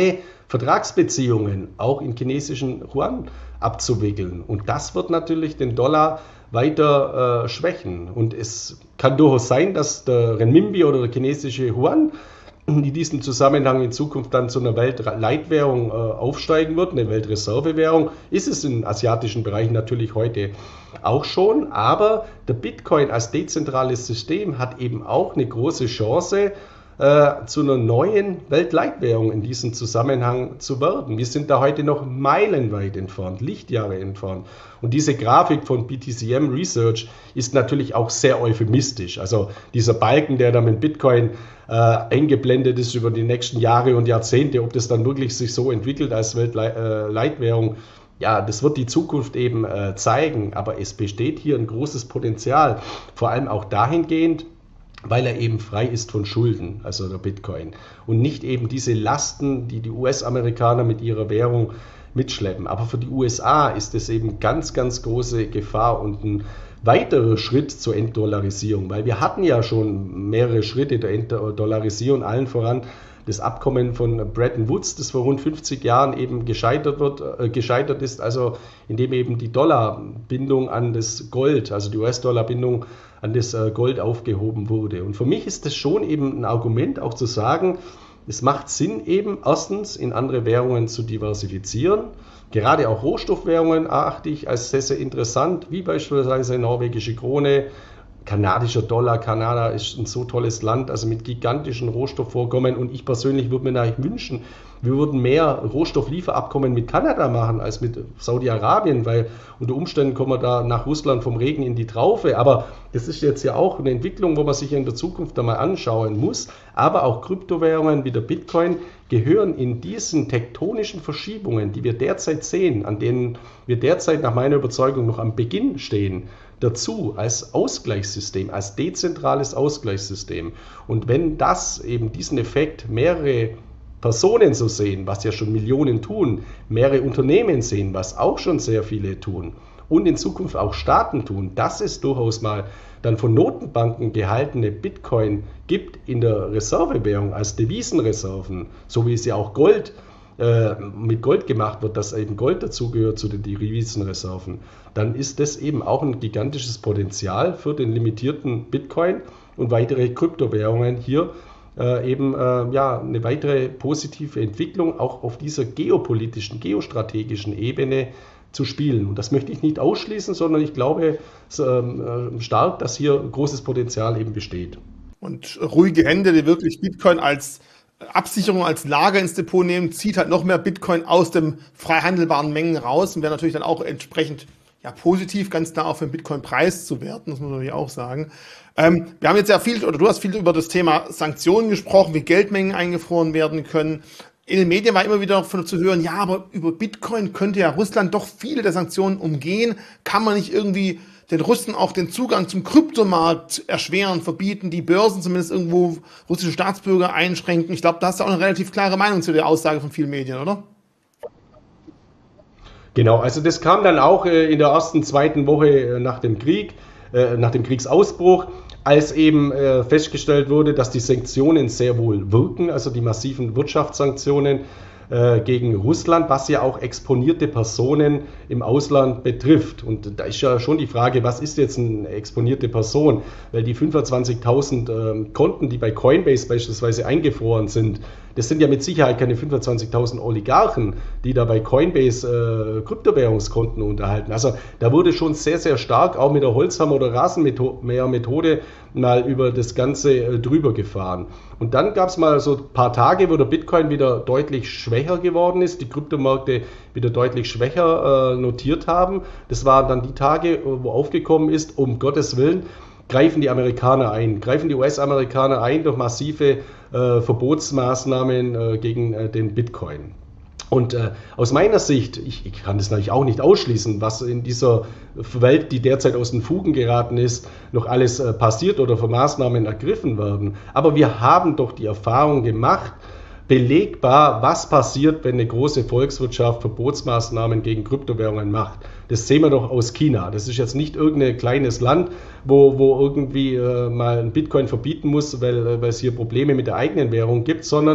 Vertragsbeziehungen auch in chinesischen Yuan abzuwickeln. Und das wird natürlich den Dollar weiter äh, schwächen. Und es kann durchaus sein, dass der Renminbi oder der chinesische Yuan in diesem Zusammenhang in Zukunft dann zu einer Weltleitwährung äh, aufsteigen wird, eine Weltreservewährung. Ist es im asiatischen Bereich natürlich heute auch schon, aber der Bitcoin als dezentrales System hat eben auch eine große Chance, äh, zu einer neuen Weltleitwährung in diesem Zusammenhang zu werden. Wir sind da heute noch meilenweit entfernt, Lichtjahre entfernt. Und diese Grafik von B T C M Research ist natürlich auch sehr euphemistisch. Also dieser Balken, der da mit Bitcoin äh, eingeblendet ist über die nächsten Jahre und Jahrzehnte, ob das dann wirklich sich so entwickelt als Weltleitwährung, ja, das wird die Zukunft eben äh, zeigen. Aber es besteht hier ein großes Potenzial, vor allem auch dahingehend, weil er eben frei ist von Schulden, also der Bitcoin. Und nicht eben diese Lasten, die die U S-Amerikaner mit ihrer Währung mitschleppen. Aber für die U S A ist es eben ganz, ganz große Gefahr und ein weiterer Schritt zur Entdollarisierung. Weil wir hatten ja schon mehrere Schritte der Entdollarisierung, allen voran das Abkommen von Bretton Woods, das vor rund fünfzig Jahren eben gescheitert wird, äh, gescheitert ist, also indem eben die Dollarbindung an das Gold, also die U S-Dollar-Bindung an das äh, Gold aufgehoben wurde. Und für mich ist das schon eben ein Argument, auch zu sagen, es macht Sinn eben erstens in andere Währungen zu diversifizieren. Gerade auch Rohstoffwährungen erachte ich als sehr, sehr interessant, wie beispielsweise norwegische Krone, kanadischer Dollar. Kanada ist ein so tolles Land, also mit gigantischen Rohstoffvorkommen, und ich persönlich würde mir eigentlich wünschen, wir würden mehr Rohstofflieferabkommen mit Kanada machen als mit Saudi-Arabien, weil unter Umständen kommen wir da nach Russland vom Regen in die Traufe. Aber das ist jetzt ja auch eine Entwicklung, wo man sich in der Zukunft einmal anschauen muss. Aber auch Kryptowährungen wie der Bitcoin gehören in diesen tektonischen Verschiebungen, die wir derzeit sehen, an denen wir derzeit nach meiner Überzeugung noch am Beginn stehen, dazu als Ausgleichssystem, als dezentrales Ausgleichssystem. Und wenn das eben diesen Effekt mehrere Personen so sehen, was ja schon Millionen tun, mehrere Unternehmen sehen, was auch schon sehr viele tun, und in Zukunft auch Staaten tun, dass es durchaus mal dann von Notenbanken gehaltene Bitcoin gibt in der Reservewährung als Devisenreserven, so wie es ja auch Gold äh, mit Gold gemacht wird, dass eben Gold dazugehört zu den Devisenreserven, dann ist das eben auch ein gigantisches Potenzial für den limitierten Bitcoin und weitere Kryptowährungen hier äh, eben äh, ja, eine weitere positive Entwicklung auch auf dieser geopolitischen, geostrategischen Ebene zu spielen. Und das möchte ich nicht ausschließen, sondern ich glaube äh, stark, dass hier großes Potenzial eben besteht. Und ruhige Hände, die wirklich Bitcoin als Absicherung, als Lager ins Depot nehmen, zieht halt noch mehr Bitcoin aus dem frei handelbaren Mengen raus und wäre natürlich dann auch entsprechend ja, positiv, ganz nah auf den Bitcoin-Preis zu werten, das muss man natürlich auch sagen. Ähm, wir haben jetzt ja viel, oder du hast viel über das Thema Sanktionen gesprochen, wie Geldmengen eingefroren werden können. In den Medien war immer wieder davon zu hören, ja, aber über Bitcoin könnte ja Russland doch viele der Sanktionen umgehen. Kann man nicht irgendwie den Russen auch den Zugang zum Kryptomarkt erschweren, verbieten, die Börsen zumindest irgendwo russische Staatsbürger einschränken? Ich glaube, da hast du auch eine relativ klare Meinung zu der Aussage von vielen Medien, oder? Genau, also das kam dann auch äh, in der ersten, zweiten Woche äh, nach dem Krieg, äh, nach dem Kriegsausbruch, als eben äh, festgestellt wurde, dass die Sanktionen sehr wohl wirken, also die massiven Wirtschaftssanktionen äh, gegen Russland, was ja auch exponierte Personen im Ausland betrifft. Und da ist ja schon die Frage, was ist jetzt eine exponierte Person? Weil die fünfundzwanzigtausend äh, Konten, die bei Coinbase beispielsweise eingefroren sind, das sind ja mit Sicherheit keine fünfundzwanzigtausend Oligarchen, die da bei Coinbase äh, Kryptowährungskonten unterhalten. Also da wurde schon sehr, sehr stark auch mit der Holzhammer- oder Rasenmähermethode mal über das Ganze äh, drüber gefahren. Und dann gab es mal so ein paar Tage, wo der Bitcoin wieder deutlich schwächer geworden ist, die Kryptomärkte wieder deutlich schwächer äh, notiert haben. Das waren dann die Tage, wo aufgekommen ist, um Gottes Willen, greifen die Amerikaner ein, greifen die U S-Amerikaner ein durch massive äh, Verbotsmaßnahmen äh, gegen äh, den Bitcoin. Und äh, aus meiner Sicht, ich, ich kann das natürlich auch nicht ausschließen, was in dieser Welt, die derzeit aus den Fugen geraten ist, noch alles äh, passiert oder für Maßnahmen ergriffen werden. Aber wir haben doch die Erfahrung gemacht, belegbar, was passiert, wenn eine große Volkswirtschaft Verbotsmaßnahmen gegen Kryptowährungen macht. Das sehen wir doch aus China. Das ist jetzt nicht irgendein kleines Land, wo, wo irgendwie äh, mal ein Bitcoin verbieten muss, weil, weil es hier Probleme mit der eigenen Währung gibt, sondern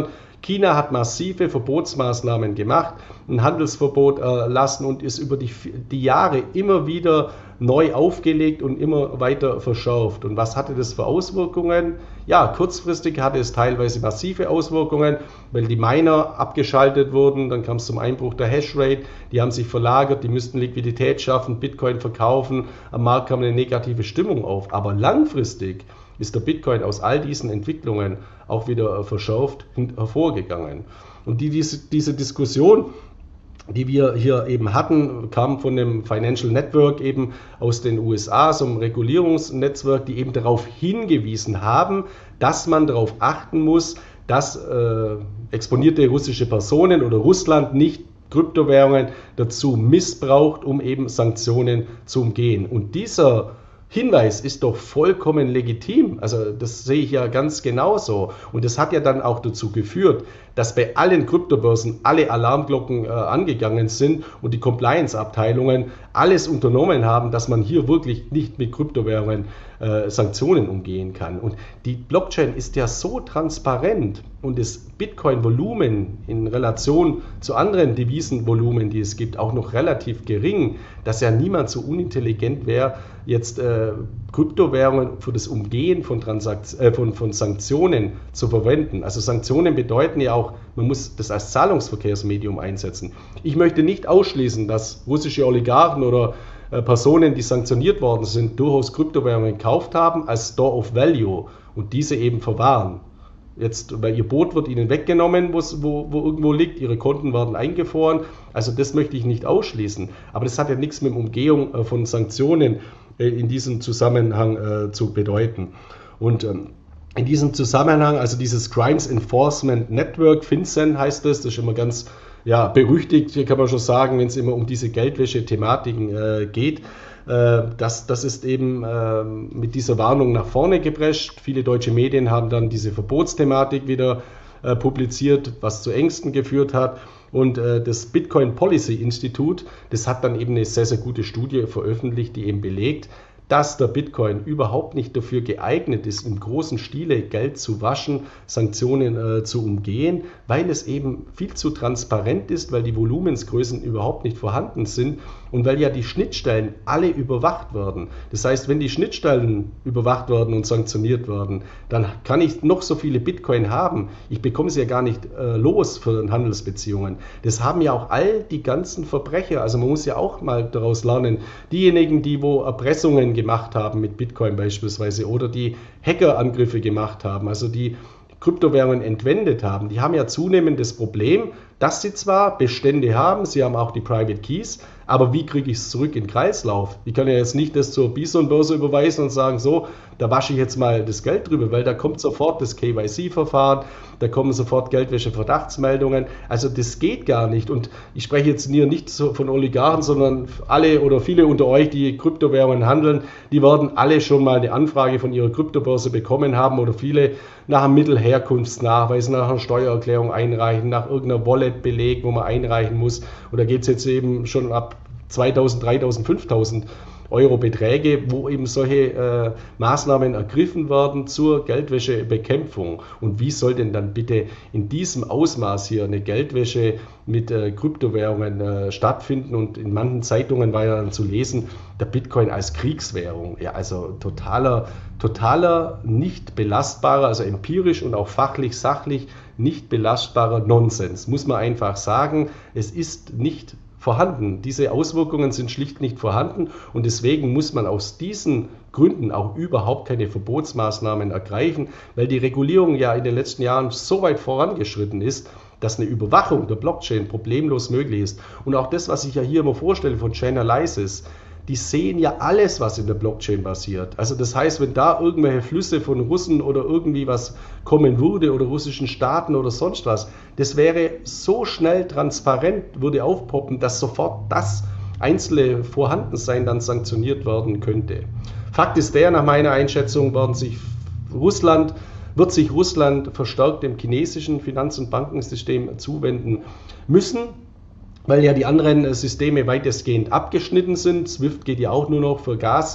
China hat massive Verbotsmaßnahmen gemacht, ein Handelsverbot erlassen und ist über die, die Jahre immer wieder neu aufgelegt und immer weiter verschärft. Und was hatte das für Auswirkungen? Ja, kurzfristig hatte es teilweise massive Auswirkungen, weil die Miner abgeschaltet wurden, dann kam es zum Einbruch der Hashrate, die haben sich verlagert, die müssten Liquidität schaffen, Bitcoin verkaufen, am Markt kam eine negative Stimmung auf. Aber langfristig ist der Bitcoin aus all diesen Entwicklungen auch wieder verschärft hervorgegangen. Und die, diese, diese Diskussion, die wir hier eben hatten, kam von dem Financial Network eben aus den U S A, so einem Regulierungsnetzwerk, die eben darauf hingewiesen haben, dass man darauf achten muss, dass äh, exponierte russische Personen oder Russland nicht Kryptowährungen dazu missbraucht, um eben Sanktionen zu umgehen. Und dieser Hinweis ist doch vollkommen legitim, also das sehe ich ja ganz genauso und das hat ja dann auch dazu geführt, dass bei allen Kryptobörsen alle Alarmglocken äh, angegangen sind und die Compliance-Abteilungen alles unternommen haben, dass man hier wirklich nicht mit Kryptowährungen äh, Sanktionen umgehen kann. Und die Blockchain ist ja so transparent und das Bitcoin-Volumen in Relation zu anderen Devisenvolumen, die es gibt, auch noch relativ gering, dass ja niemand so unintelligent wäre, jetzt äh, Kryptowährungen für das Umgehen von, Transakt äh, von, von Sanktionen zu verwenden. Also Sanktionen bedeuten ja auch, man muss das als Zahlungsverkehrsmedium einsetzen. Ich möchte nicht ausschließen, dass russische Oligarchen oder äh, Personen, die sanktioniert worden sind, durchaus Kryptowährungen gekauft haben als Store of Value und diese eben verwahren. Jetzt, weil ihr Boot wird ihnen weggenommen, wo, wo irgendwo liegt, ihre Konten werden eingefroren. Also das möchte ich nicht ausschließen. Aber das hat ja nichts mit Umgehung äh, von Sanktionen äh, in diesem Zusammenhang äh, zu bedeuten. Und ähm, in diesem Zusammenhang, also dieses Crimes Enforcement Network, FinCEN heißt das, das ist immer ganz ja, berüchtigt, hier kann man schon sagen, wenn es immer um diese Geldwäsche-Thematiken äh, geht. Äh, das, das ist eben äh, mit dieser Warnung nach vorne geprescht. Viele deutsche Medien haben dann diese Verbotsthematik wieder äh, publiziert, was zu Ängsten geführt hat. Und äh, das Bitcoin Policy Institute, das hat dann eben eine sehr, sehr gute Studie veröffentlicht, die eben belegt, dass der Bitcoin überhaupt nicht dafür geeignet ist, im großen Stile Geld zu waschen, Sanktionen äh, zu umgehen, weil es eben viel zu transparent ist, weil die Volumensgrößen überhaupt nicht vorhanden sind und weil ja die Schnittstellen alle überwacht werden. Das heißt, wenn die Schnittstellen überwacht werden und sanktioniert werden, dann kann ich noch so viele Bitcoin haben. Ich bekomme sie ja gar nicht äh, los für Handelsbeziehungen. Das haben ja auch all die ganzen Verbrecher. Also man muss ja auch mal daraus lernen, diejenigen, die wo Erpressungen gemacht haben mit Bitcoin beispielsweise oder die Hackerangriffe gemacht haben, also die Kryptowährungen entwendet haben, die haben ja zunehmend das Problem, dass sie zwar Bestände haben, sie haben auch die Private Keys, aber wie kriege ich es zurück in den Kreislauf? Ich kann ja jetzt nicht das zur Bison-Börse überweisen und sagen, so, da wasche ich jetzt mal das Geld drüber, weil da kommt sofort das K Y C-Verfahren, da kommen sofort Geldwäsche-Verdachtsmeldungen, also das geht gar nicht. Und ich spreche jetzt hier nicht so von Oligarchen, sondern alle oder viele unter euch, die Kryptowährungen handeln, die werden alle schon mal eine Anfrage von ihrer Kryptobörse bekommen haben oder viele nach einem Mittelherkunftsnachweis, nach einer Steuererklärung einreichen, nach irgendeiner Wallet-Beleg, wo man einreichen muss. Und da geht es jetzt eben schon ab zweitausend, dreitausend, fünftausend Euro Beträge, wo eben solche äh, Maßnahmen ergriffen werden zur Geldwäschebekämpfung. Und wie soll denn dann bitte in diesem Ausmaß hier eine Geldwäsche mit äh, Kryptowährungen äh, stattfinden? Und in manchen Zeitungen war ja dann zu lesen, der Bitcoin als Kriegswährung. Ja, also totaler, totaler nicht belastbarer, also empirisch und auch fachlich, sachlich nicht belastbarer Nonsens. Muss man einfach sagen, es ist nicht vorhanden. Diese Auswirkungen sind schlicht nicht vorhanden und deswegen muss man aus diesen Gründen auch überhaupt keine Verbotsmaßnahmen ergreifen, weil die Regulierung ja in den letzten Jahren so weit vorangeschritten ist, dass eine Überwachung der Blockchain problemlos möglich ist. Und auch das, was ich ja hier immer vorstelle von Chainalysis, die sehen ja alles, was in der Blockchain passiert. Also das heißt, wenn da irgendwelche Flüsse von Russen oder irgendwie was kommen würde oder russischen Staaten oder sonst was, das wäre so schnell transparent, würde aufpoppen, dass sofort das einzelne Vorhandensein dann sanktioniert werden könnte. Fakt ist der, nach meiner Einschätzung werden sich Russland, wird sich Russland verstärkt dem chinesischen Finanz- und Bankensystem zuwenden müssen, weil ja die anderen Systeme weitestgehend abgeschnitten sind. SWIFT geht ja auch nur noch für Gas,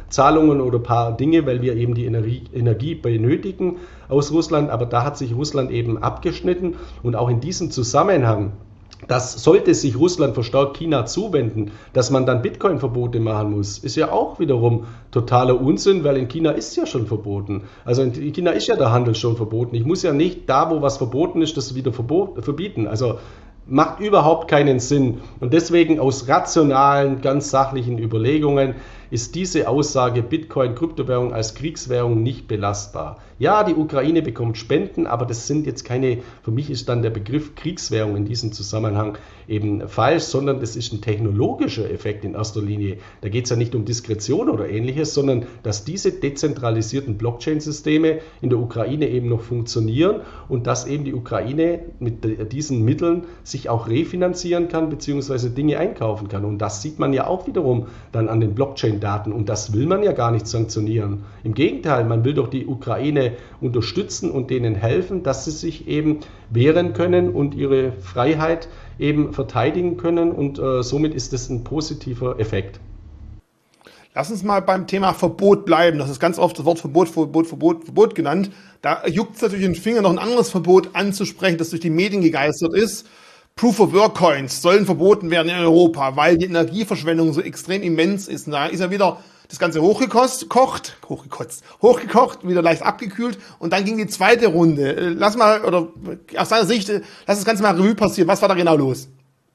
Zahlungen oder ein paar Dinge, weil wir eben die Energie, Energie benötigen aus Russland. Aber da hat sich Russland eben abgeschnitten und auch in diesem Zusammenhang, dass sollte sich Russland verstärkt China zuwenden, dass man dann Bitcoin-Verbote machen muss, ist ja auch wiederum totaler Unsinn, weil in China ist es ja schon verboten. Also in China ist ja der Handel schon verboten. Ich muss ja nicht da, wo was verboten ist, das wieder verbot, verbieten. Also macht überhaupt keinen Sinn. Und deswegen aus rationalen, ganz sachlichen Überlegungen ist diese Aussage, Bitcoin, Kryptowährung als Kriegswährung nicht belastbar. Ja, die Ukraine bekommt Spenden, aber das sind jetzt keine, für mich ist dann der Begriff Kriegswährung in diesem Zusammenhang eben falsch, sondern das ist ein technologischer Effekt in erster Linie. Da geht es ja nicht um Diskretion oder ähnliches, sondern dass diese dezentralisierten Blockchain-Systeme in der Ukraine eben noch funktionieren und dass eben die Ukraine mit diesen Mitteln sich auch refinanzieren kann, beziehungsweise Dinge einkaufen kann. Und das sieht man ja auch wiederum dann an den Blockchain-Daten. Und das will man ja gar nicht sanktionieren. Im Gegenteil, man will doch die Ukraine unterstützen und denen helfen, dass sie sich eben wehren können und ihre Freiheit eben verteidigen können. Und äh, somit ist das ein positiver Effekt. Lass uns mal beim Thema Verbot bleiben. Das ist ganz oft das Wort Verbot, Verbot, Verbot, Verbot genannt. Da juckt es natürlich den Finger, noch ein anderes Verbot anzusprechen, das durch die Medien gegeistert ist. Proof-of-Work-Coins sollen verboten werden in Europa, weil die Energieverschwendung so extrem immens ist. Und da ist ja wieder das Ganze hochgekocht, kocht, hochgekotzt, hochgekocht, wieder leicht abgekühlt und dann ging die zweite Runde. Lass mal, oder aus deiner Sicht, lass das Ganze mal Revue passieren. Was war da genau los?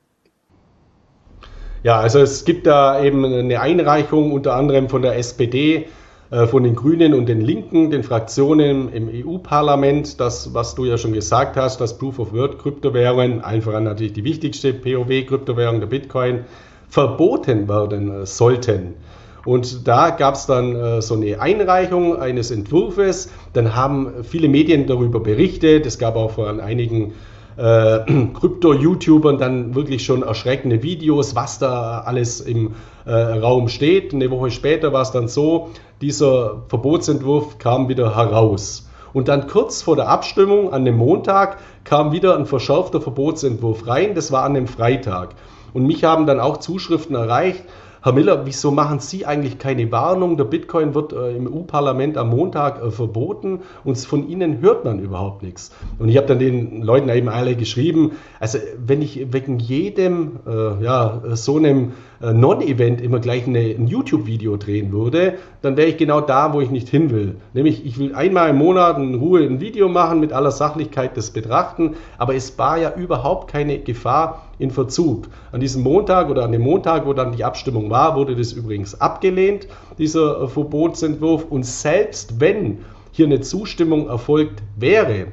Ja, also es gibt da eben eine Einreichung unter anderem von der S P D, äh, von den Grünen und den Linken, den Fraktionen im E U-Parlament, das, was du ja schon gesagt hast, dass Proof-of-Work-Kryptowährungen, einfach natürlich die wichtigste P O W-Kryptowährung, der Bitcoin, verboten werden äh, sollten. Und da gab es dann äh, so eine Einreichung eines Entwurfs, dann haben viele Medien darüber berichtet, es gab auch von einigen äh, Krypto-YouTubern dann wirklich schon erschreckende Videos, was da alles im äh, Raum steht. Eine Woche später war es dann so, dieser Verbotsentwurf kam wieder heraus. Und dann kurz vor der Abstimmung an dem Montag kam wieder ein verschärfter Verbotsentwurf rein, das war an dem Freitag. Und mich haben dann auch Zuschriften erreicht, Herr Miller, wieso machen Sie eigentlich keine Warnung? Der Bitcoin wird äh, im E U-Parlament am Montag äh, verboten und von Ihnen hört man überhaupt nichts. Und ich habe dann den Leuten eben alle geschrieben, also wenn ich wegen jedem äh, ja, so einem äh, Non-Event immer gleich eine, ein YouTube-Video drehen würde, dann wäre ich genau da, wo ich nicht hin will. Nämlich, ich will einmal im Monat in Ruhe ein Video machen, mit aller Sachlichkeit das betrachten, aber es war ja überhaupt keine Gefahr in Verzug. An diesem Montag oder an dem Montag, wo dann die Abstimmung war, wurde das übrigens abgelehnt, dieser Verbotsentwurf. Und selbst wenn hier eine Zustimmung erfolgt wäre,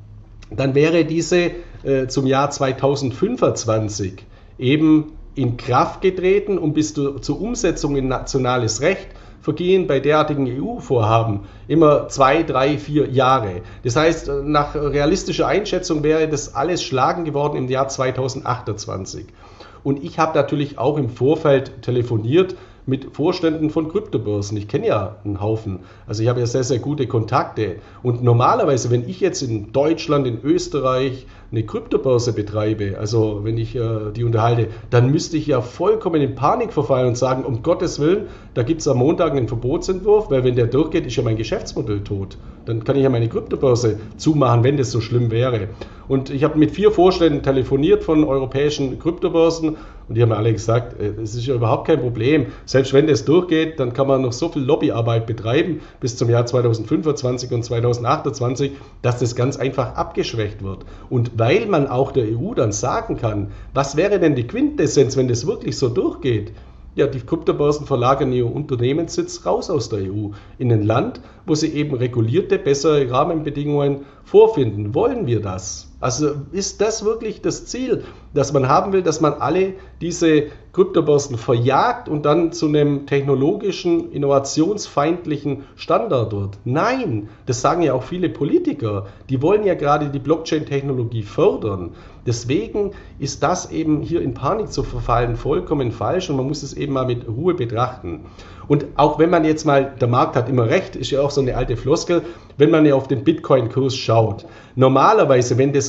dann wäre diese äh, zum Jahr zweitausendfünfundzwanzig eben in Kraft getreten und bis zu, zur Umsetzung in nationales Recht vergehen bei derartigen E U-Vorhaben immer zwei, drei, vier Jahre. Das heißt, nach realistischer Einschätzung wäre das alles schlagen geworden im Jahr zweitausendachtundzwanzig. Und ich habe natürlich auch im Vorfeld telefoniert mit Vorständen von Kryptobörsen. Ich kenne ja einen Haufen. Also ich habe ja sehr, sehr gute Kontakte. Und normalerweise, wenn ich jetzt in Deutschland, in Österreich eine Kryptobörse betreibe, also wenn ich äh, die unterhalte, dann müsste ich ja vollkommen in Panik verfallen und sagen, um Gottes Willen, da gibt es am Montag einen Verbotsentwurf, weil wenn der durchgeht, ist ja mein Geschäftsmodell tot. Dann kann ich ja meine Kryptobörse zumachen, wenn das so schlimm wäre. Und ich habe mit vier Vorständen telefoniert von europäischen Kryptobörsen und die haben alle gesagt, es ist ja überhaupt kein Problem. Selbst wenn das durchgeht, dann kann man noch so viel Lobbyarbeit betreiben bis zum Jahr zweitausendfünfundzwanzig und zweitausendachtundzwanzig, dass das ganz einfach abgeschwächt wird. Und weil man auch der E U dann sagen kann, was wäre denn die Quintessenz, wenn das wirklich so durchgeht? Ja, die Kryptobörsen verlagern ihren Unternehmenssitz raus aus der E U in ein Land, wo sie eben regulierte, bessere Rahmenbedingungen vorfinden. Wollen wir das? Also ist das wirklich das Ziel, das man haben will, dass man alle diese Kryptobörsen verjagt und dann zu einem technologischen, innovationsfeindlichen Standard wird? Nein, das sagen ja auch viele Politiker. Die wollen ja gerade die Blockchain-Technologie fördern. Deswegen ist das eben hier in Panik zu verfallen vollkommen falsch und man muss es eben mal mit Ruhe betrachten. Und auch wenn man jetzt mal, der Markt hat immer recht, ist ja auch so eine alte Floskel, wenn man ja auf den Bitcoin-Kurs schaut. Normalerweise, wenn das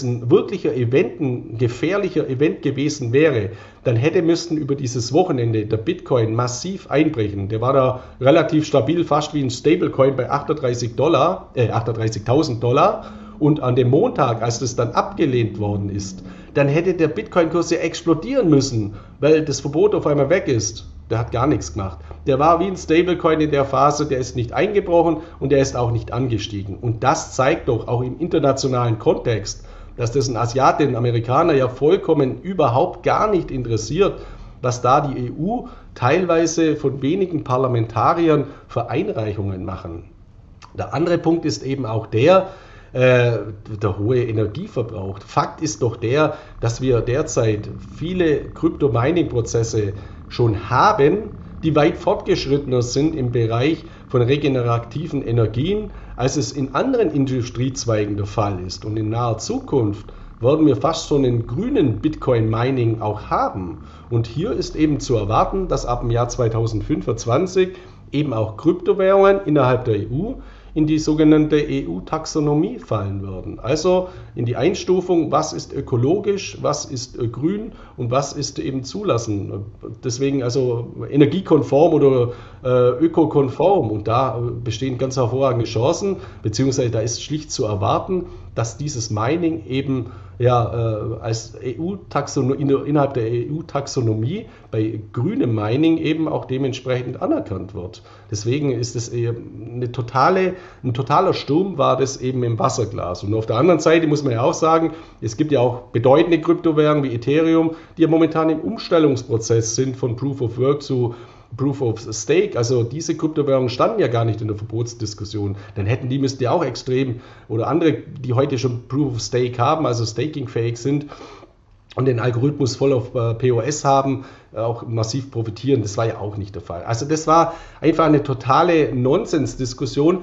ein wirklicher Event, ein gefährlicher Event gewesen wäre, dann hätte müssten über dieses Wochenende der Bitcoin massiv einbrechen. Der war da relativ stabil, fast wie ein Stablecoin bei achtunddreißig Dollar, äh, achtunddreißigtausend Dollar. Und an dem Montag, als das dann abgelehnt worden ist, dann hätte der Bitcoin-Kurs ja explodieren müssen, weil das Verbot auf einmal weg ist. Der hat gar nichts gemacht. Der war wie ein Stablecoin in der Phase, der ist nicht eingebrochen und der ist auch nicht angestiegen. Und das zeigt doch auch im internationalen Kontext, dass das ein Asiate, ein Amerikaner ja vollkommen überhaupt gar nicht interessiert, was da die E U teilweise von wenigen Parlamentariern für Einreichungen machen. Der andere Punkt ist eben auch der, äh, der hohe Energieverbrauch. Fakt ist doch der, dass wir derzeit viele Crypto-Mining-Prozesse schon haben, die weit fortgeschrittener sind im Bereich von regenerativen Energien, als es in anderen Industriezweigen der Fall ist. Und in naher Zukunft werden wir fast so einen grünen Bitcoin-Mining auch haben. Und hier ist eben zu erwarten, dass ab dem Jahr zweitausendfünfundzwanzig eben auch Kryptowährungen innerhalb der E U in die sogenannte E U-Taxonomie fallen würden. Also in die Einstufung, was ist ökologisch, was ist äh, grün und was ist eben zulassen. Deswegen also energiekonform oder äh, ökokonform. Und da bestehen ganz hervorragende Chancen, beziehungsweise da ist schlicht zu erwarten, dass dieses Mining eben ja, äh, als E U-Taxonomie, innerhalb der E U-Taxonomie bei grünem Mining eben auch dementsprechend anerkannt wird. Deswegen ist es eine totale, ein totaler Sturm war das eben im Wasserglas. Und auf der anderen Seite muss man ja auch sagen, es gibt ja auch bedeutende Kryptowährungen wie Ethereum, die ja momentan im Umstellungsprozess sind von Proof of Work zu Proof of Stake, also diese Kryptowährungen standen ja gar nicht in der Verbotsdiskussion. Dann hätten die, müssten ja auch extrem, oder andere, die heute schon Proof of Stake haben, also stakingfähig sind und den Algorithmus voll auf äh, P O S haben, äh, auch massiv profitieren. Das war ja auch nicht der Fall. Also das war einfach eine totale Nonsensdiskussion.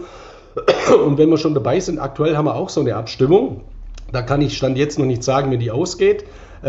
Und wenn wir schon dabei sind, aktuell haben wir auch so eine Abstimmung. Da kann ich Stand jetzt noch nicht sagen, wie die ausgeht.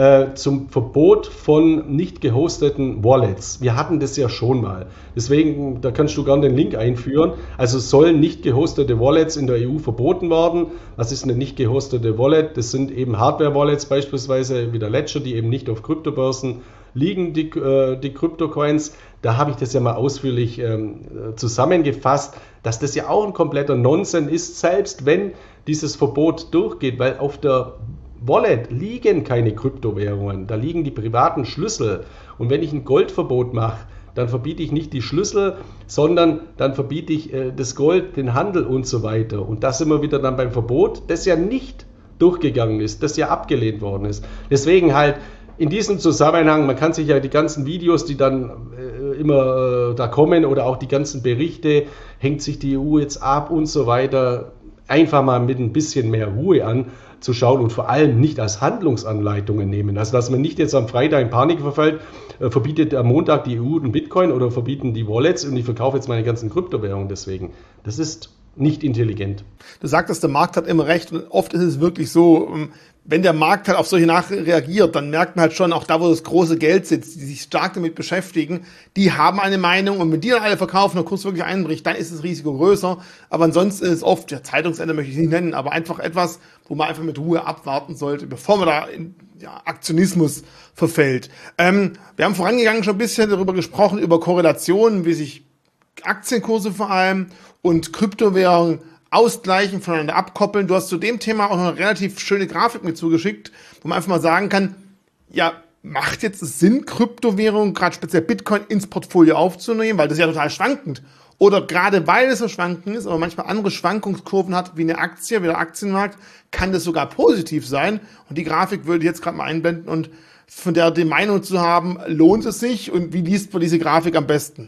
Zum Verbot von nicht gehosteten Wallets. Wir hatten das ja schon mal. Deswegen, da kannst du gerne den Link einführen. Also sollen nicht gehostete Wallets in der E U verboten werden. Was ist eine nicht gehostete Wallet? Das sind eben Hardware-Wallets beispielsweise wie der Ledger, die eben nicht auf Kryptobörsen liegen, die, äh, die Kryptocoins. Da habe ich das ja mal ausführlich ähm, zusammengefasst, dass das ja auch ein kompletter Nonsens ist, selbst wenn dieses Verbot durchgeht, weil auf der Wallet liegen keine Kryptowährungen, da liegen die privaten Schlüssel. Und wenn ich ein Goldverbot mache, dann verbiete ich nicht die Schlüssel, sondern dann verbiete ich äh, das Gold, den Handel und so weiter. Und da sind wir wieder dann beim Verbot, das ja nicht durchgegangen ist, das ja abgelehnt worden ist. Deswegen halt in diesem Zusammenhang, man kann sich ja die ganzen Videos, die dann äh, immer äh, da kommen oder auch die ganzen Berichte, hängt sich die E U jetzt ab und so weiter, einfach mal mit ein bisschen mehr Ruhe an zu schauen und vor allem nicht als Handlungsanleitungen nehmen. Also dass man nicht jetzt am Freitag in Panik verfällt, äh, verbietet am Montag die E U den Bitcoin oder verbieten die Wallets und ich verkaufe jetzt meine ganzen Kryptowährungen deswegen. Das ist nicht intelligent. Du sagtest, der Markt hat immer recht und oft ist es wirklich so, wenn der Markt halt auf solche Nachrichten reagiert, dann merkt man halt schon, auch da, wo das große Geld sitzt, die sich stark damit beschäftigen, die haben eine Meinung und wenn die dann alle verkaufen, der Kurs wirklich einbricht, dann ist das Risiko größer. Aber ansonsten ist es oft, ja, Zeitungsende möchte ich nicht nennen, aber einfach etwas, wo man einfach mit Ruhe abwarten sollte, bevor man da in ja, Aktionismus verfällt. Ähm, wir haben vorangegangen schon ein bisschen darüber gesprochen, über Korrelationen, wie sich Aktienkurse vor allem und Kryptowährungen ausgleichen, voneinander abkoppeln. Du hast zu dem Thema auch noch eine relativ schöne Grafik mit zugeschickt, wo man einfach mal sagen kann, ja, macht jetzt Sinn, Kryptowährungen, gerade speziell Bitcoin, ins Portfolio aufzunehmen, weil das ist ja total schwankend. Oder gerade weil es so schwankend ist, aber manchmal andere Schwankungskurven hat, wie eine Aktie, wie der Aktienmarkt, kann das sogar positiv sein. Und die Grafik würde ich jetzt gerade mal einblenden und von der die Meinung zu haben, lohnt es sich und wie liest man diese Grafik am besten?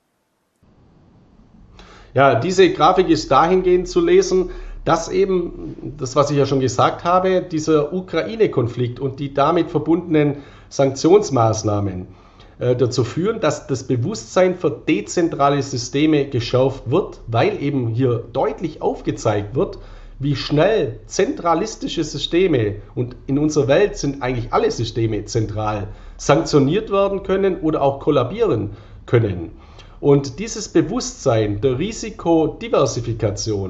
Ja, diese Grafik ist dahingehend zu lesen, dass eben, das was ich ja schon gesagt habe, dieser Ukraine-Konflikt und die damit verbundenen Sanktionsmaßnahmen äh, dazu führen, dass das Bewusstsein für dezentrale Systeme geschärft wird, weil eben hier deutlich aufgezeigt wird, wie schnell zentralistische Systeme, und in unserer Welt sind eigentlich alle Systeme zentral, sanktioniert werden können oder auch kollabieren können. Und dieses Bewusstsein der Risikodiversifikation,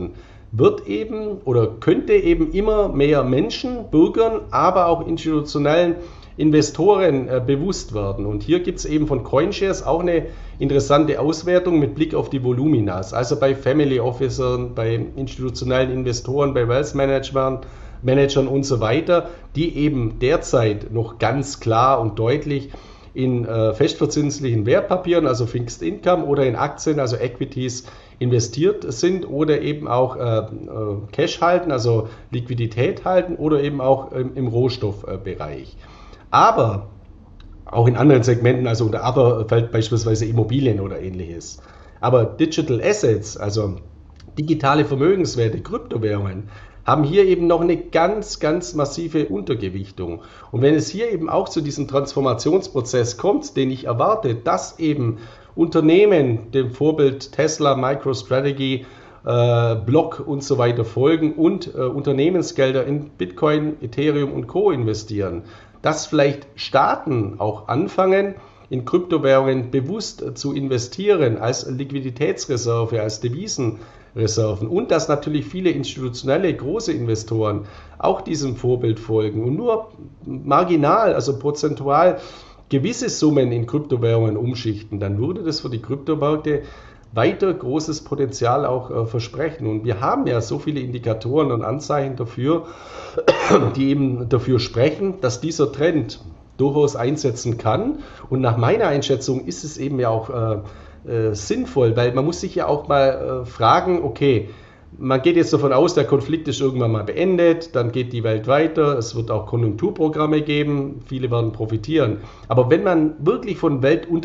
wird eben oder könnte eben immer mehr Menschen, Bürgern, aber auch institutionellen Investoren äh, bewusst werden. Und hier gibt es eben von CoinShares auch eine interessante Auswertung mit Blick auf die Voluminas. Also bei Family Officern, bei institutionellen Investoren, bei Wealth Managern, Managern und so weiter, die eben derzeit noch ganz klar und deutlich in äh, festverzinslichen Wertpapieren, also Fixed Income oder in Aktien, also Equities investiert sind oder eben auch äh, äh, Cash halten, also Liquidität halten oder eben auch ähm, im Rohstoffbereich. Aber auch in anderen Segmenten, also unter Other fällt beispielsweise Immobilien oder ähnliches. Aber Digital Assets, also digitale Vermögenswerte, Kryptowährungen, haben hier eben noch eine ganz, ganz massive Untergewichtung. Und wenn es hier eben auch zu diesem Transformationsprozess kommt, den ich erwarte, dass eben Unternehmen dem Vorbild Tesla, MicroStrategy, äh, Block und so weiter folgen und äh, Unternehmensgelder in Bitcoin, Ethereum und Co. investieren, dass vielleicht Staaten auch anfangen, in Kryptowährungen bewusst äh, zu investieren als Liquiditätsreserve, als Devisenreserven und dass natürlich viele institutionelle große Investoren auch diesem Vorbild folgen und nur marginal, also prozentual gewisse Summen in Kryptowährungen umschichten, dann würde das für die Kryptomärkte weiter großes Potenzial auch äh, versprechen. Und wir haben ja so viele Indikatoren und Anzeichen dafür, die eben dafür sprechen, dass dieser Trend durchaus einsetzen kann. Und nach meiner Einschätzung ist es eben ja auch äh, äh, sinnvoll, weil man muss sich ja auch mal äh, fragen, okay, man geht jetzt davon aus, der Konflikt ist irgendwann mal beendet, dann geht die Welt weiter, es wird auch Konjunkturprogramme geben, viele werden profitieren. Aber wenn man wirklich von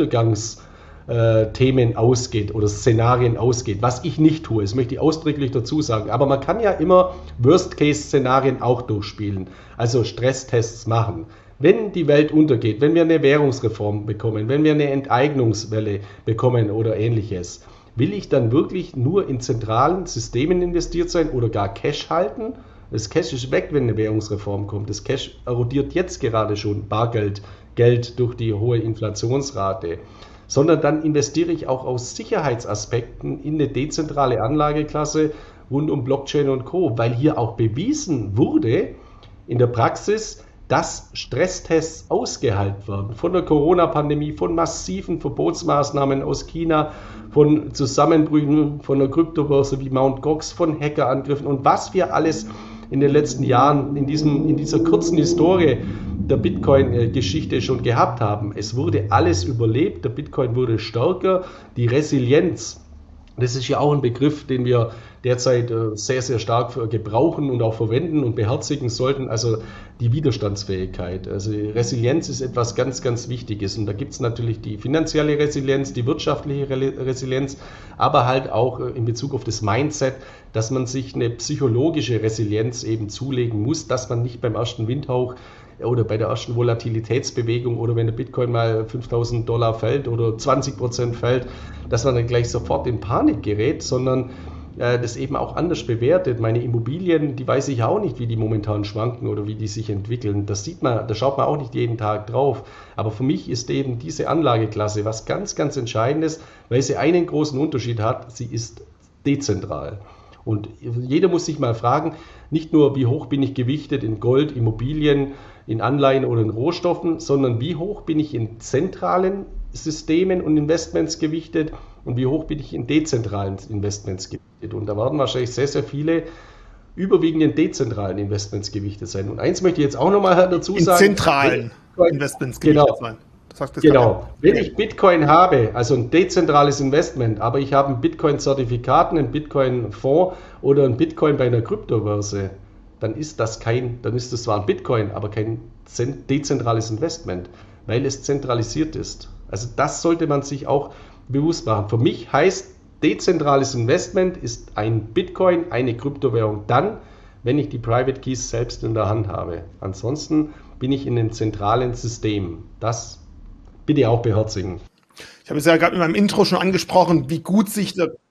Weltuntergangsthemen ausgeht oder Szenarien ausgeht, was ich nicht tue, das möchte ich ausdrücklich dazu sagen, aber man kann ja immer Worst-Case-Szenarien auch durchspielen, also Stresstests machen. Wenn die Welt untergeht, wenn wir eine Währungsreform bekommen, wenn wir eine Enteignungswelle bekommen oder ähnliches, will ich dann wirklich nur in zentralen Systemen investiert sein oder gar Cash halten? Das Cash ist weg, wenn eine Währungsreform kommt. Das Cash erodiert jetzt gerade schon Bargeld, Geld durch die hohe Inflationsrate. Sondern dann investiere ich auch aus Sicherheitsaspekten in eine dezentrale Anlageklasse rund um Blockchain und Co., weil hier auch bewiesen wurde in der Praxis, dass Stresstests ausgehalten werden von der Corona-Pandemie, von massiven Verbotsmaßnahmen aus China, von Zusammenbrüchen von der Kryptobörse wie Mt. Gox, von Hackerangriffen und was wir alles in den letzten Jahren in, diesem, in dieser kurzen Historie der Bitcoin-Geschichte schon gehabt haben. Es wurde alles überlebt, der Bitcoin wurde stärker, die Resilienz, das ist ja auch ein Begriff, den wir derzeit sehr, sehr stark gebrauchen und auch verwenden und beherzigen sollten, also die Widerstandsfähigkeit. Also die Resilienz ist etwas ganz, ganz Wichtiges und da gibt es natürlich die finanzielle Resilienz, die wirtschaftliche Resilienz, aber halt auch in Bezug auf das Mindset, dass man sich eine psychologische Resilienz eben zulegen muss, dass man nicht beim ersten Windhauch oder bei der ersten Volatilitätsbewegung oder wenn der Bitcoin mal fünftausend Dollar fällt oder zwanzig Prozent fällt, dass man dann gleich sofort in Panik gerät, sondern äh, das eben auch anders bewertet. Meine Immobilien, die weiß ich auch nicht, wie die momentan schwanken oder wie die sich entwickeln. Das sieht man, da schaut man auch nicht jeden Tag drauf. Aber für mich ist eben diese Anlageklasse was ganz, ganz Entscheidendes, weil sie einen großen Unterschied hat, sie ist dezentral. Und jeder muss sich mal fragen, nicht nur wie hoch bin ich gewichtet in Gold, Immobilien, in Anleihen oder in Rohstoffen, sondern wie hoch bin ich in zentralen Systemen und Investments gewichtet und wie hoch bin ich in dezentralen Investments gewichtet. Und da werden wahrscheinlich sehr, sehr viele überwiegend in dezentralen Investments gewichtet sein. Und eins möchte ich jetzt auch nochmal dazu sagen. In zentralen Investments gewichtet genau, sein. Das das genau. Wenn ich Bitcoin habe, also ein dezentrales Investment, aber ich habe ein Bitcoin-Zertifikat, einen Bitcoin-Fonds oder ein Bitcoin bei einer Kryptobörse, dann ist das kein, dann ist das zwar ein Bitcoin, aber kein dezentrales Investment, weil es zentralisiert ist. Also das sollte man sich auch bewusst machen. Für mich heißt dezentrales Investment ist ein Bitcoin, eine Kryptowährung dann, wenn ich die Private Keys selbst in der Hand habe. Ansonsten bin ich in einem zentralen System. Das bitte auch beherzigen. Ich habe es ja gerade in meinem Intro schon angesprochen, wie gut sich der